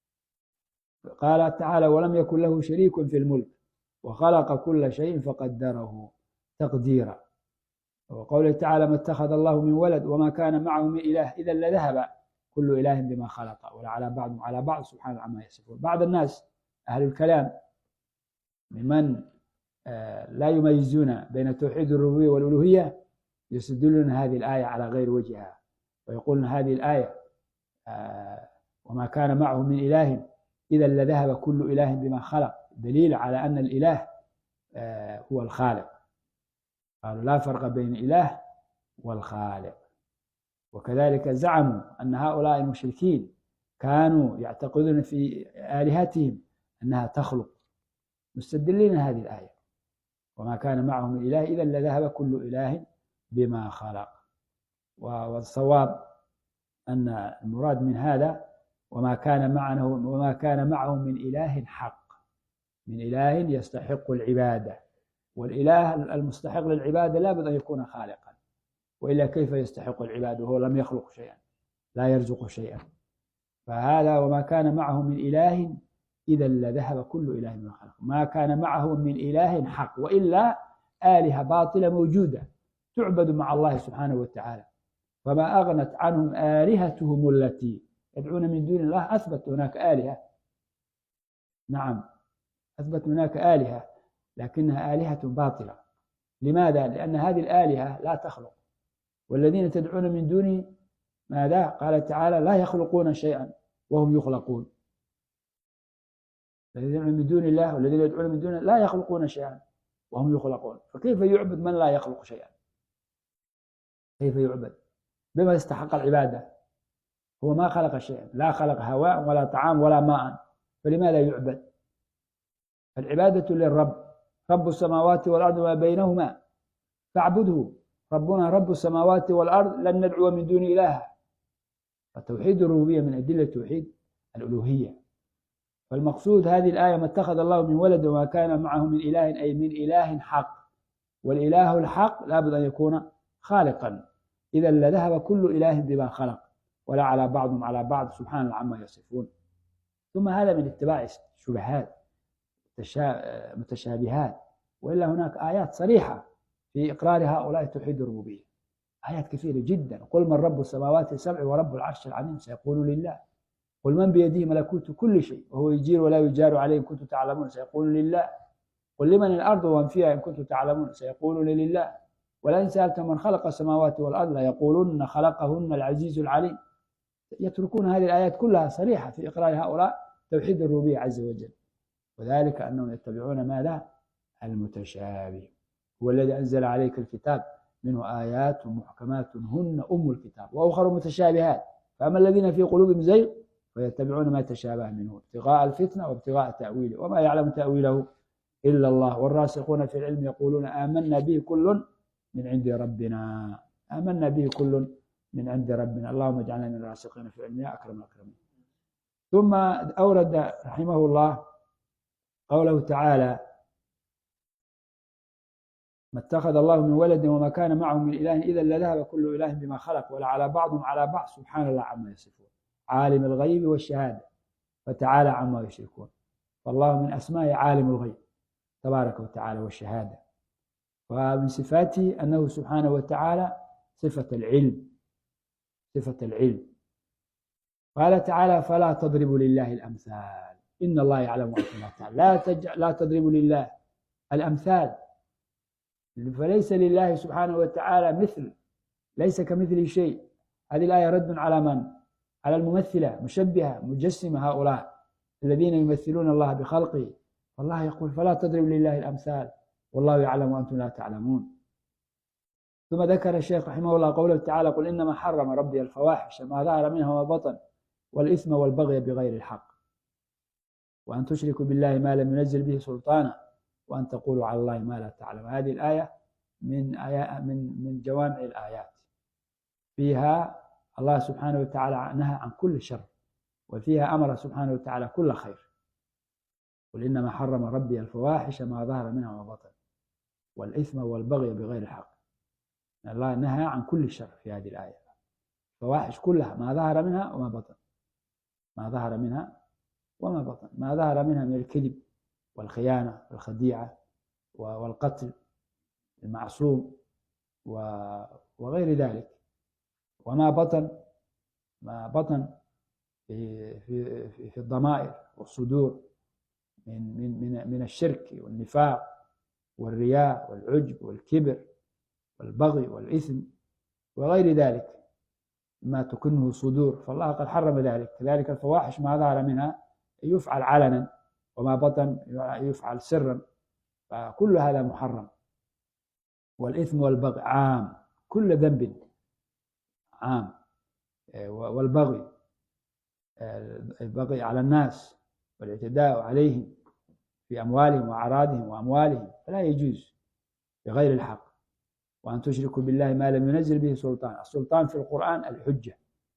قال تعالى ولم يكن له شريك في الملك وخلق كل شيء فقدره تقديرا. وقوله تعالى ما اتخذ الله من ولد وما كان معه من إله إذا لذهب كل إله بما خلق ولا على بعض على بعض سبحانه عما يصفون. بعض الناس أهل الكلام ممن لا يميزون بين توحيد الربوبية والألوهية يستدلون هذه الآية على غير وجهها، ويقولون هذه الآية وما كان معه من إله إذا لذهب كل إله بما خلق، دليل على أن الإله هو الخالق. قالوا لا فرق بين الإله والخالق. وكذلك زعموا أن هؤلاء المشركين كانوا يعتقدون في آلهتهم أنها تخلق، مستدلين هذه الآية وما كان معه من إله إذا لذهب كل إله بما خلق. والصواب أن المراد من هذا وما كان معه وما كان معه من إله حق، من إله يستحق العبادة، والإله المستحق للعبادة لا بد أن يكون خالقا، وإلا كيف يستحق العبادة وهو لم يخلق شيئا، لا يرزق شيئا. فهذا وما كان معه من إله إذا لذهب كل إله من خلق، ما كان معه من إله حق، وإلا آلهة باطلة موجودة تعبد مع الله سبحانه وتعالى، فما أغنت عنهم آلهتهم التي يدعون من دون الله. أثبت هناك آلهة، نعم أثبت هناك آلهة، لكنها آلهة باطلة. لماذا؟ لأن هذه الآلهة لا تخلق، والذين تدعون من دونه ماذا؟ قال تعالى لا يخلقون شيئا وهم يخلقون. الذين يدعون من دون الله والذين يدعون من دونه لا يخلقون شيئا وهم يخلقون، فكيف يعبد من لا يخلق شيئا؟ كيف يعبد؟ بما يستحق العبادة؟ هو ما خلق شيئا، لا خلق هواء ولا طعام ولا ماء، فلماذا يعبد؟ العبادة للرب، رب السماوات والأرض وما بينهما فاعبده، ربنا رب السماوات والأرض لن ندعو من دون إله. فتوحيد الربوبية من أدلة توحيد الألوهية. فالمقصود هذه الآية ما اتخذ الله من ولد وما كان معه من إله، أي من إله حق، والإله الحق لا بد أن يكون خالقا، إذا لذهب كل إله بما خلق ولا على بعضهم على بعض سبحان الله عما يصفون. ثم هذا من اتباع الشبهات متشابهات، وإلا هناك آيات صريحة في إقرار هؤلاء توحيد الربوبية، آيات كثيرة جدا. قل من رب السماوات السبع ورب العرش العظيم سيقولون لله. قل من بيده ملكوت كل شيء وهو يجير ولا يجار عليه إن كنتم تعلمون سيقولون لله. قل لمن الأرض ومن فيها إن كنتم تعلمون سيقولون لله. ولئن سألتم من خلق السماوات والأرض ليقولن خلقهن العزيز العليم. يتركون هذه الآيات كلها صريحة في إقرار هؤلاء توحيد الربوبية عز وجل، وذلك أنهم يتبعون ماذا؟ المتشابه. هو الذي أنزل عليك الكتاب منه آيات محكمات هن أم الكتاب وأخر متشابهات، فأما الذين في قلوبهم زيغ فيتبعون ما تشابه منه ابتغاء الفتنة وابتغاء تأويله وما يعلم تأويله إلا الله. والراسخون في العلم يقولون آمنا به كل من عند ربنا، آمنا به كل من عند ربنا. اللهم اجعلنا من الراسخين في العلم يا أكرم الأكرمين. ثم أورد رحمه الله قوله تعالى ما اتخذ الله من ولد وما كان معه من إله إذا لذهب كل إله بما خلق ولا على بعضهم على بعض سبحان الله عما يصفون، عالم الغيب والشهادة فتعالى عما يشركون. فالله من أسماء عالم الغيب تبارك وتعالى والشهادة، ومن صفاته أنه سبحانه وتعالى صفة العلم، صفة العلم. قال تعالى فلا تضربوا لله الأمثال إن الله يعلم وأنتم لا تعلمون. لا, تج... لا تضربوا لله الأمثال، فليس لله سبحانه وتعالى مثل، ليس كمثله شيء. هذه الآية رد على من؟ على الممثلة مشبهة مجسمة، هؤلاء الذين يمثلون الله بخلقه. فالله يقول فلا تضربوا لله الأمثال والله يعلم وأنتم لا تعلمون. ثم ذكر الشيخ رحمه الله قوله تعالى قل إنما حرم ربي الفواحش ما ظهر منها وما بطن والإثم والبغي بغير الحق وأن تشركوا بالله ما لم ينزل به سلطانا وأن تقولوا على الله ما لا تعلم. هذه الآية من آيات من من جوامع الآيات، فيها الله سبحانه وتعالى نهى عن كل شر، وفيها أمر سبحانه وتعالى كل خير. قل إنما حرم ربي الفواحش ما ظهر منها وما بطن والإثم والبغي بغير الحق. الله نهى عن كل شر في هذه الآية، الفواحش كلها ما ظهر منها وما بطن، ما ظهر منها وما بطن، ما ظهر منها من الكذب والخيانة والخديعة والقتل المعصوم وغير ذلك، وما بطن ما بطن في في في الضمائر والصدور من من من من الشرك والنفاق والرياء والعجب والكبر والبغي والإثم وغير ذلك ما تكنه الصدور، فالله قد حرم ذلك. كذلك الفواحش ما ظهر منها يفعل علنا وما بطن يفعل سرا، فكل هذا محرم. والإثم والبغي عام، كل ذنب عام. والبغي البغي على الناس والاعتداء عليهم في أموالهم وأعراضهم وأموالهم فلا يجوز بغير الحق. وأن تشركوا بالله ما لم ينزل به سلطان. السلطان في القرآن الحجة،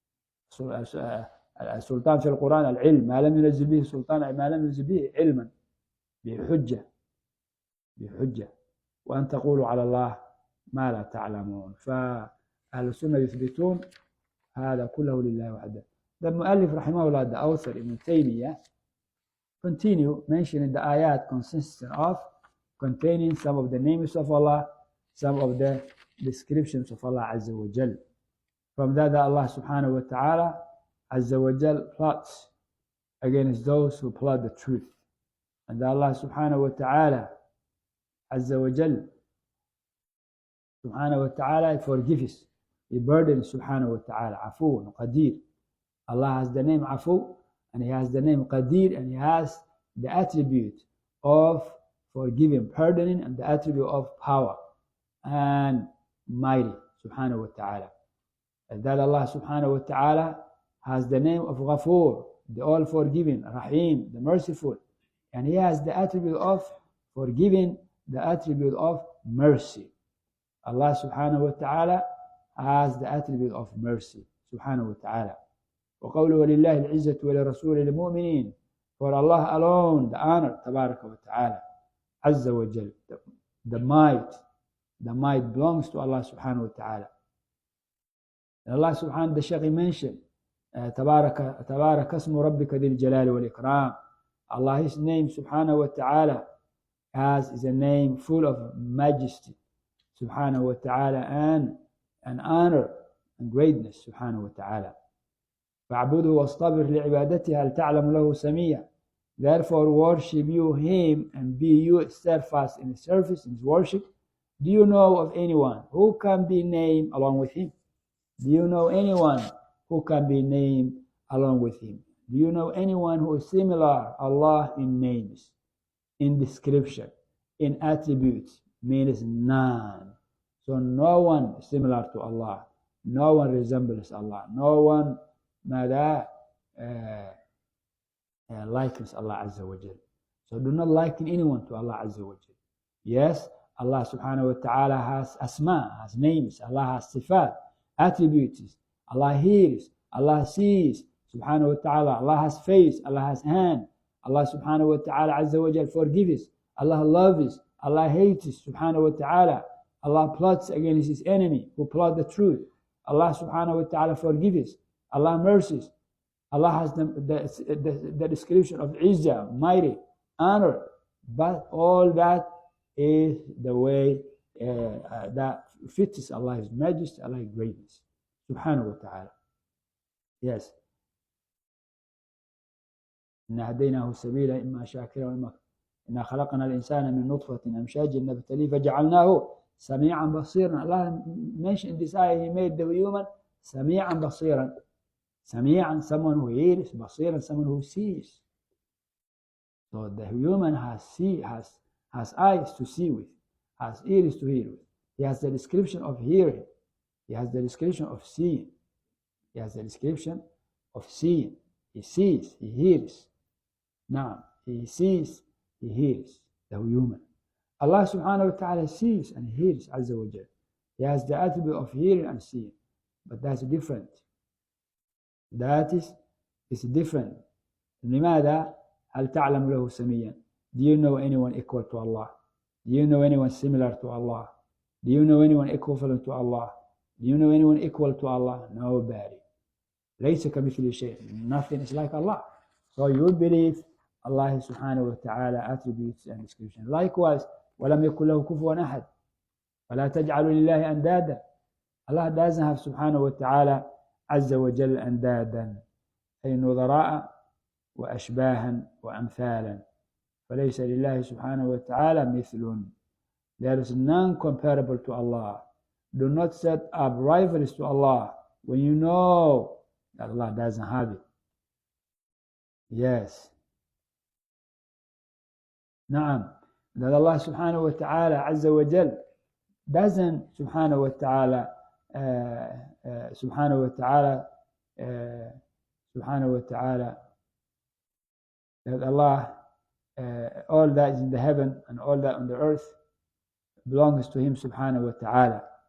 السلطان في القرآن العلم، ما لم ينزل به سلطان ما لم ينزل به علما بحجة بحجة وأن تقولوا على الله ما لا تعلمون. فأهل السنة يثبتون هذا كله لله وحده. The المؤلف رحمه الله, the author Ibn Taymiyyah, continue mentioning the ayat consisting of containing some of the names of Allah, some of the descriptions of Allah Azza wa Jal. From that, that Allah subhanahu wa ta'ala Azza wa Jal plots against those who plot the truth. And that Allah subhanahu wa ta'ala Azza wa Jal subhanahu wa ta'ala forgives, He burdens subhanahu wa ta'ala, Afu and Qadir. Allah has the name Afu and He has the name Qadir, and He has the attribute of forgiving, pardoning, and the attribute of power and mighty subhanahu wa ta'ala. And that Allah subhanahu wa ta'ala has the name of Ghafur, the all forgiving, Rahim, the merciful, and He has the attribute of forgiving, the attribute of mercy. Allah subhanahu wa ta'ala has the attribute of mercy subhanahu wa ta'ala. وقوله ولله العزة ولرسول المؤمنين, for Allah alone the honor تبارك وتعالى عز وجل, the, the might the might belongs to Allah subhanahu wa ta'ala. And Allah subhanahu, the Shaykh mentioned تبارك تبارك اسم ربك ذي الجلال والإكرام. Allah, His name subhanahu wa ta'ala has is a name full of majesty subhanahu wa ta'ala and and honor and greatness subhanahu wa ta'ala. فاعبده واصطبر لعبادته هل تعلم له سميا. Therefore worship you Him and be you steadfast in His service, in His worship. Do you know of anyone who can be named along with Him? Do you know anyone who can be named along with Him? Do you know anyone who is similar Allah in names, in description, in attributes? Means none. So no one is similar to Allah. No one resembles Allah. No one ماذا uh, uh, likens Allah Azza wa Jal. So do not liken anyone to Allah Azza wa Jal. Yes, Allah subhanahu wa ta'ala has asma, has names. Allah has sifat, attributes. Allah hears, Allah sees subhanahu wa ta'ala. Allah has face, Allah has hand. Allah subhanahu wa ta'ala Azza wa Jal forgives. Allah loves, Allah hates subhanahu wa ta'ala. Allah plots against His enemy who plot the truth. Allah subhanahu wa ta'ala forgives. Allah mercies. Allah has the, the, the, the description of Izzah, mighty, honor. But all that is the way uh, uh, that fits Allah's majesty, Allah's greatness. Subhanahu wa ta'ala. Yes. إنا هديناه السبيل إما شاكرا وإما إنا خلقنا الإنسان من نطفة أمشاج نبتليه فجعلناه سميعا بصيرا. Allah mentioned in this ayah He made the human سميعا بصيرا. Sami'an, someone who hears, Basiran, someone who sees. So the human has see, has has eyes to see with, has ears to hear with. He has the description of hearing. He has the description of seeing. He has the description of seeing. He sees, he hears. Now, he sees, he hears, the human. Allah subhanahu wa ta'ala sees and hears, Azza wa Jal. He has the attribute of hearing and seeing. But that's different. That is, is different. لماذا؟ هل تعلم له سميا? Do you know anyone equal to Allah? Do you know anyone similar to Allah? Do you know anyone equivalent to Allah? Do you know anyone equal to Allah? Nobody. ليس كمثله شيء. Nothing is like Allah. So you believe Allah subhanahu wa ta'ala attributes and description. Likewise, ولم يكن له كفوا أحد. فلا تجعلوا لله أندادا. Allah doesn't have subhanahu wa ta'ala عز وجل أندادا أي نظراء وأشباها وأمثالا. فليس لله سبحانه وتعالى مثل. There is none comparable to Allah. Do not set up rivals to Allah when you know that Allah doesn't have it. Yes. نعم. That Allah subhanahu wa ta'ala عز وجل doesn't subhanahu wa ta'ala uh, uh, subhanahu wa ta'ala uh, subhanahu wa ta'ala that Allah uh, all that is in the heaven and all that on the earth belongs to Him subhanahu wa ta'ala.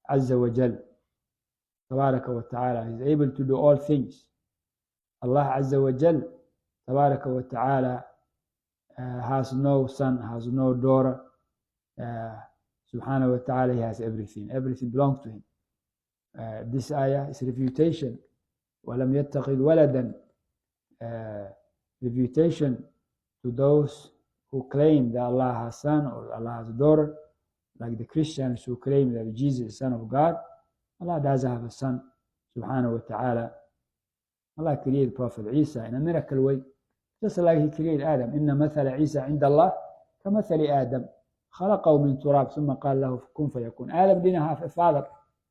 Azza wa Jal, Tabaraka wa Ta'ala. He's able to do all things. Allah Azza wa Jal, Tabaraka wa Ta'ala, uh, has no son, has no daughter. Uh, Subhanahu wa Ta'ala, He has everything. Everything belongs to Him. Uh, this ayah is refutation. وَلَمْ يَتَّخِذْ وَلَدًا, uh, refutation to those who claim that Allah has son or Allah has a daughter, like the Christians who claim that Jesus is the Son of God. Allah doesn't have a son, Subhanahu wa Ta'ala. Allah created Prophet Isa in a miracle way, just like He created Adam. إِنَّ مَثَلَ عِيسَى عِنْدَ اللَّهِ كَمَثَلِ آدَمَ خَلَقَهُ مِنْ تُرَابٍ ثُمَّ قَالَ لَهُ كُنْ فَيَكُونُ. Adam didn't have a father.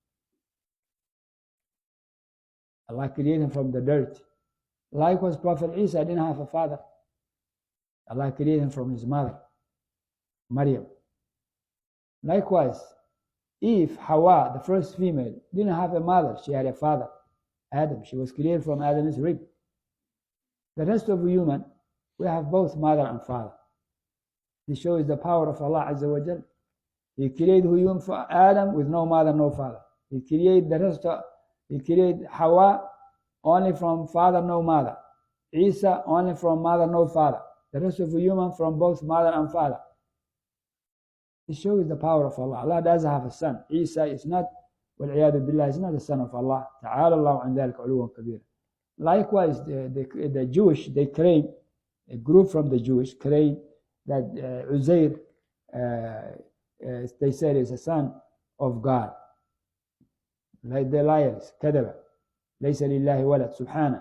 Allah created him from the dirt. Likewise, Prophet Isa didn't have a father. Allah created him from his mother, Maryam. Likewise, Eve, Hawa, the first female, didn't have a mother. She had a father, Adam. She was created from Adam's rib. The rest of human, we have both mother and father. This shows the power of Allah Azza wa Jal. He created human for Adam with no mother, no father. He created the rest of, He created Hawa only from father, no mother. Isa only from mother, no father. The rest of human from both mother and father. It shows the power of Allah. Allah doesn't have a son. Isa is not, وَالْعِيَاذُ بِاللَّهِ, is not the son of Allah. تَعَالَى اللَّهُ عَنْ ذَلِكَ عُلُوًّا كَبِيرًا. Likewise, the, the, the Jewish, they claim, a group from the Jewish claim that uh, Uzair, uh, uh, they said, is a son of God. Like the liars, كذب ليس لله ولد سبحانه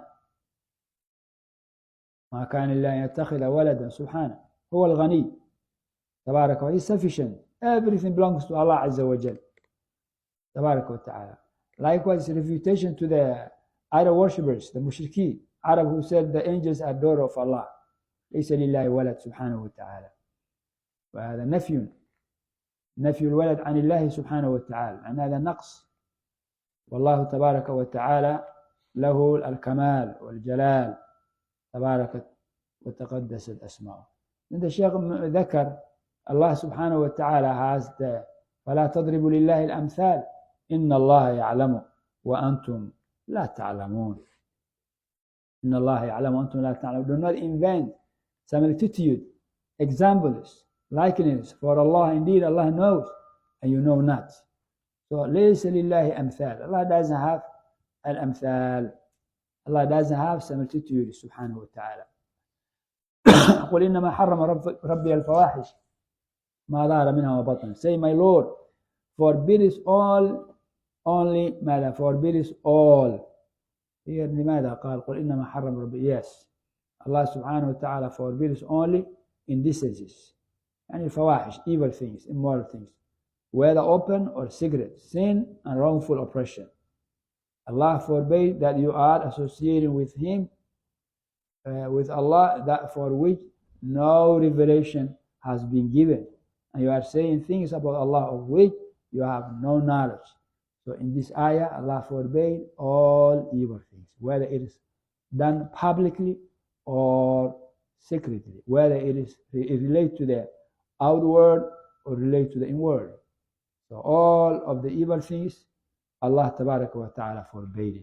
ما كان الله يتخذ ولدا سبحانه هو الغني تبارك وتعالى. He is sufficient. Everything belongs to Allah Azza wa Jal, تبارك وتعالى. Likewise, refutation to the idol worshippers, the mushrikeen, Arab, who said the angels are daughter of Allah. ليس لله ولد سبحانه وتعالى. وهذا نفي نفي الولد عن الله سبحانه وتعالى، أن هذا نقص. والله تبارك وتعالى له الكمال والجلال، تبارك وتقدست أسماؤه. عند الشيخ ذكر الله سبحانه وتعالى has the فلا تضربوا لله الأمثال إن الله يعلم وأنتم لا تعلمون. إن الله يعلم وأنتم لا تعلمون. Do not invent similitude, examples, likeness for Allah. Indeed, Allah knows and you know not. So ليس لله أمثال. Allah doesn't have الأمثال. Allah doesn't have similitude سبحانه وتعالى. قل إنما حرم رب ربي الفواحش ما ظهر منها وبطن. Say, my Lord forbids all, only ماذا forbids all. Here لماذا قال قل إنما حرم ربي. Yes, Allah سبحانه وتعالى forbids only indecencies, يعني الفواحش, evil things, immoral things, whether open or secret, sin and wrongful oppression. Allah forbade that you are associating with Him, uh, with Allah, that for which no revelation has been given, and you are saying things about Allah of which you have no knowledge. So in this ayah, Allah forbade all evil things, whether it is done publicly or secretly, whether it is it relates to the outward or relate to the inward. So all of the evil things, Allah tabaraka wa ta'ala forbade it.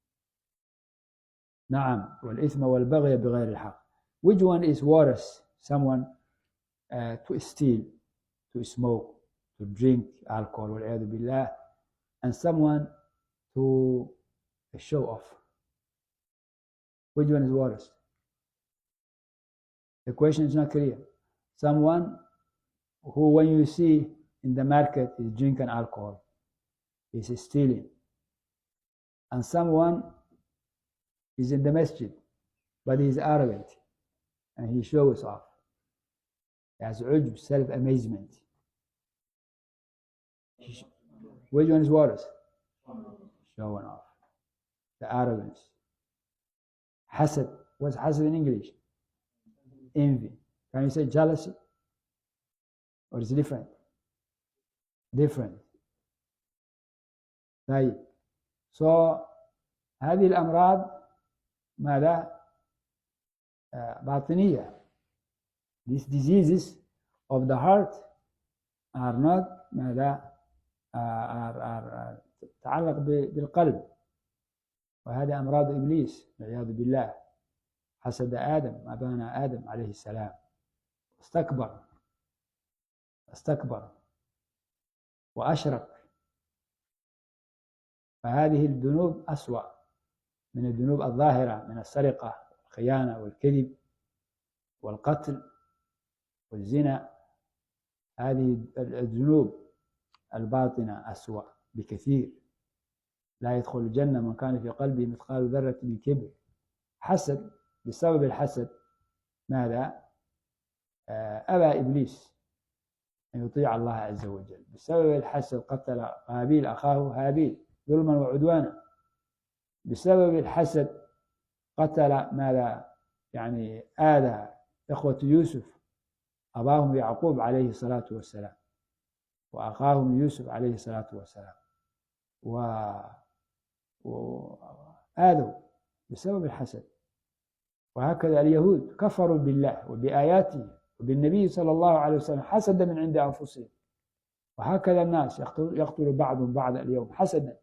نعم والإثم والبغي بغير الحق. Which one is worse? Someone uh, to steal, to smoke, to drink alcohol, والعياذ بالله, and someone to show off. Which one is worse? The question is not clear. Someone who, when you see in the market, is drinking alcohol, is stealing, and someone is in the masjid, but he is arrogant and he shows off. He has ujb, self-amazement. Which one is worse? Showing off. The arrogance. Hasad. What's hasad in English? Envy. Can you say jealousy? Or is it different? Different. طيب. So هذه الأمراض ماذا؟ باطنية. These diseases of the heart are not ماذا؟ تتعلق بالقلب، وهذه أمراض إبليس والعياذ بالله. حسد آدم أبانا آدم عليه السلام، استكبر استكبر وأشرك. فهذه الذنوب أسوأ من الذنوب الظاهرة من السرقة والخيانة والكذب والقتل والزنا. هذه الذنوب الباطنة أسوأ بكثير. لا يدخل الجنة من كان في قلبه مثقال ذرة من كبر. حسد، بسبب الحسد ماذا؟ أبى إبليس أن يطيع الله عز وجل. بسبب الحسد قتل قابيل أخاه هابيل ظلما وعدوانا. بسبب الحسد قتل ماذا؟ يعني آذى إخوة يوسف أباهم يعقوب عليه الصلاة والسلام وأخاهم يوسف عليه الصلاة والسلام، وآذوا بسبب الحسد. وهكذا اليهود كفروا بالله وبآياته وبالنبي صلى الله عليه وسلم حسدا من عند أنفسهم. وهكذا الناس يقتل بعضهم بعضا اليوم حسدا.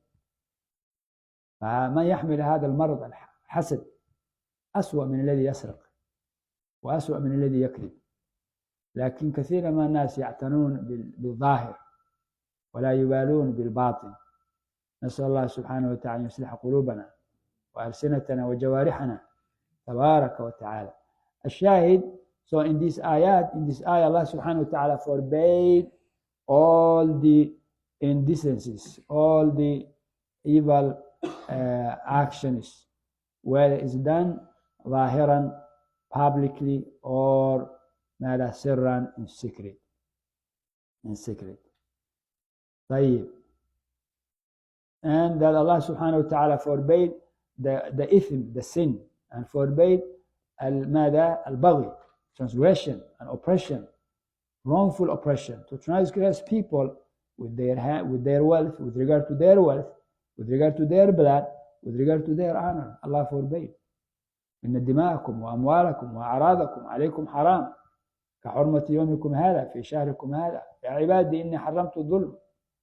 فمن يحمل هذا المرض الحسد أسوأ من الذي يسرق وأسوأ من الذي يكذب. لكن كثيرا ما الناس يعتنون بالظاهر ولا يبالون بالباطن. نسأل الله سبحانه وتعالى أن يصلح قلوبنا وألسنتنا وجوارحنا تبارك وتعالى. الشاهد, so in this ayat, in this ayah, Allah subhanahu wa ta'ala forbade all the indecencies, all the evil uh, actions, whether it's done ظاهرا, publicly, or ماذا سرا, in secret, in secret. طيب. And that Allah subhanahu wa ta'ala forbade the, the ithm, the sin, and forbade al-mada, al-baghi, transgression and oppression, wrongful oppression, to transgress people with their, with their wealth, with regard to their wealth, with regard to their blood, with regard to their honor. Allah forbade. إن دماءكم وأموالكم وأعراضكم عليكم حرام كحرمة يومكم هذا في شهركم هذا يا عبادي إني حرمت الظلم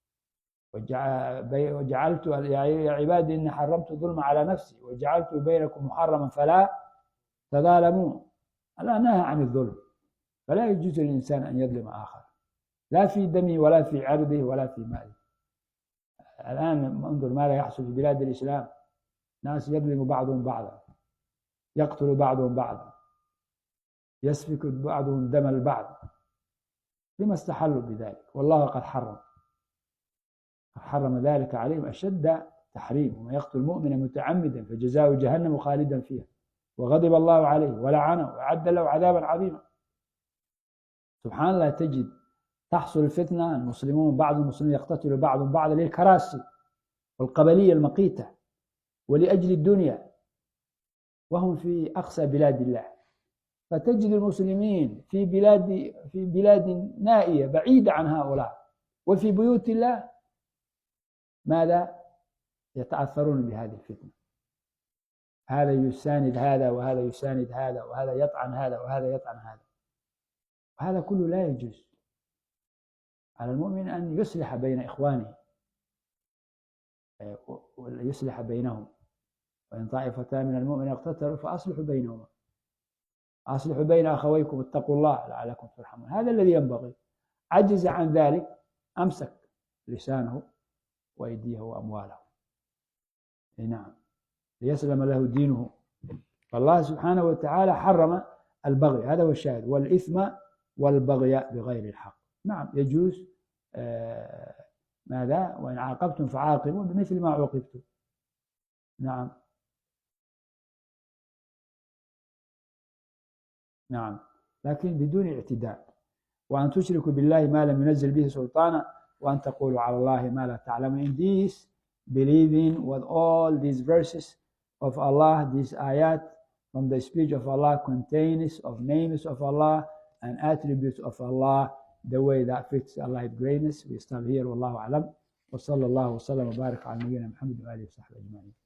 وجعلت يا عبادي إني حرمت الظلم على نفسي وجعلت بينكم محرما فلا تظالموا. الله نهى عن الظلم، فلا يجوز للإنسان أن يظلم آخر، لا في دمه ولا في عرضه ولا في ماله. الآن انظر ماذا يحصل في بلاد الإسلام. ناس يظلم بعضهم بعضا، يقتل بعضهم بعضا، يسفك بعضهم دم البعض. لما استحلوا بذلك؟ والله قد حرم حرم ذلك عليهم أشد تحريم. ومن يقتل مؤمنا متعمدا فجزاؤه جهنم خالدا فيها وغضب الله عليه ولعنه وأعد له عذابا عظيما. سبحان الله، تجد تحصل الفتنة، المسلمون بعض المسلمين يقتتل بعضهم بعضا للكراسي والقبلية المقيتة ولأجل الدنيا، وهم في أقصى بلاد الله. فتجد المسلمين في بلاد في بلاد نائية بعيدة عن هؤلاء، وفي بيوت الله ماذا؟ يتأثرون بهذه الفتنة. هذا يساند هذا وهذا يساند هذا وهذا يطعن هذا وهذا يطعن هذا. وهذا كله لا يجوز. على المؤمن أن يصلح بين إخوانه ويصلح بينهم. وإن طائفتان من المؤمن اقتتلوا فأصلحوا بينهما، أصلحوا بين أخويكم اتقوا الله لعلكم ترحمون. هذا الذي ينبغي. عجز عن ذلك أمسك لسانه وأيديه وأمواله. نعم، ليسلم له دينه. فالله سبحانه وتعالى حرم البغي، هذا هو الشاهد، والإثم والبغي بغير الحق. نعم يجوز آه ماذا؟ وإن عاقبتم فعاقبوا بمثل ما عوقبتم. نعم نعم، لكن بدون اعتداء. وأن تشركوا بالله ما لم ينزل به سلطانا وأن تقولوا على الله ما لا تعلمون. In this, believing with all these verses of Allah, these ayat from the speech of Allah contains of names of Allah and attributes of Allah the way that fits Allah's greatness. We stop here. Wallahu a'lam. وصلى الله وسلم وبارك على نبينا محمد وآله وصحبه أجمعين.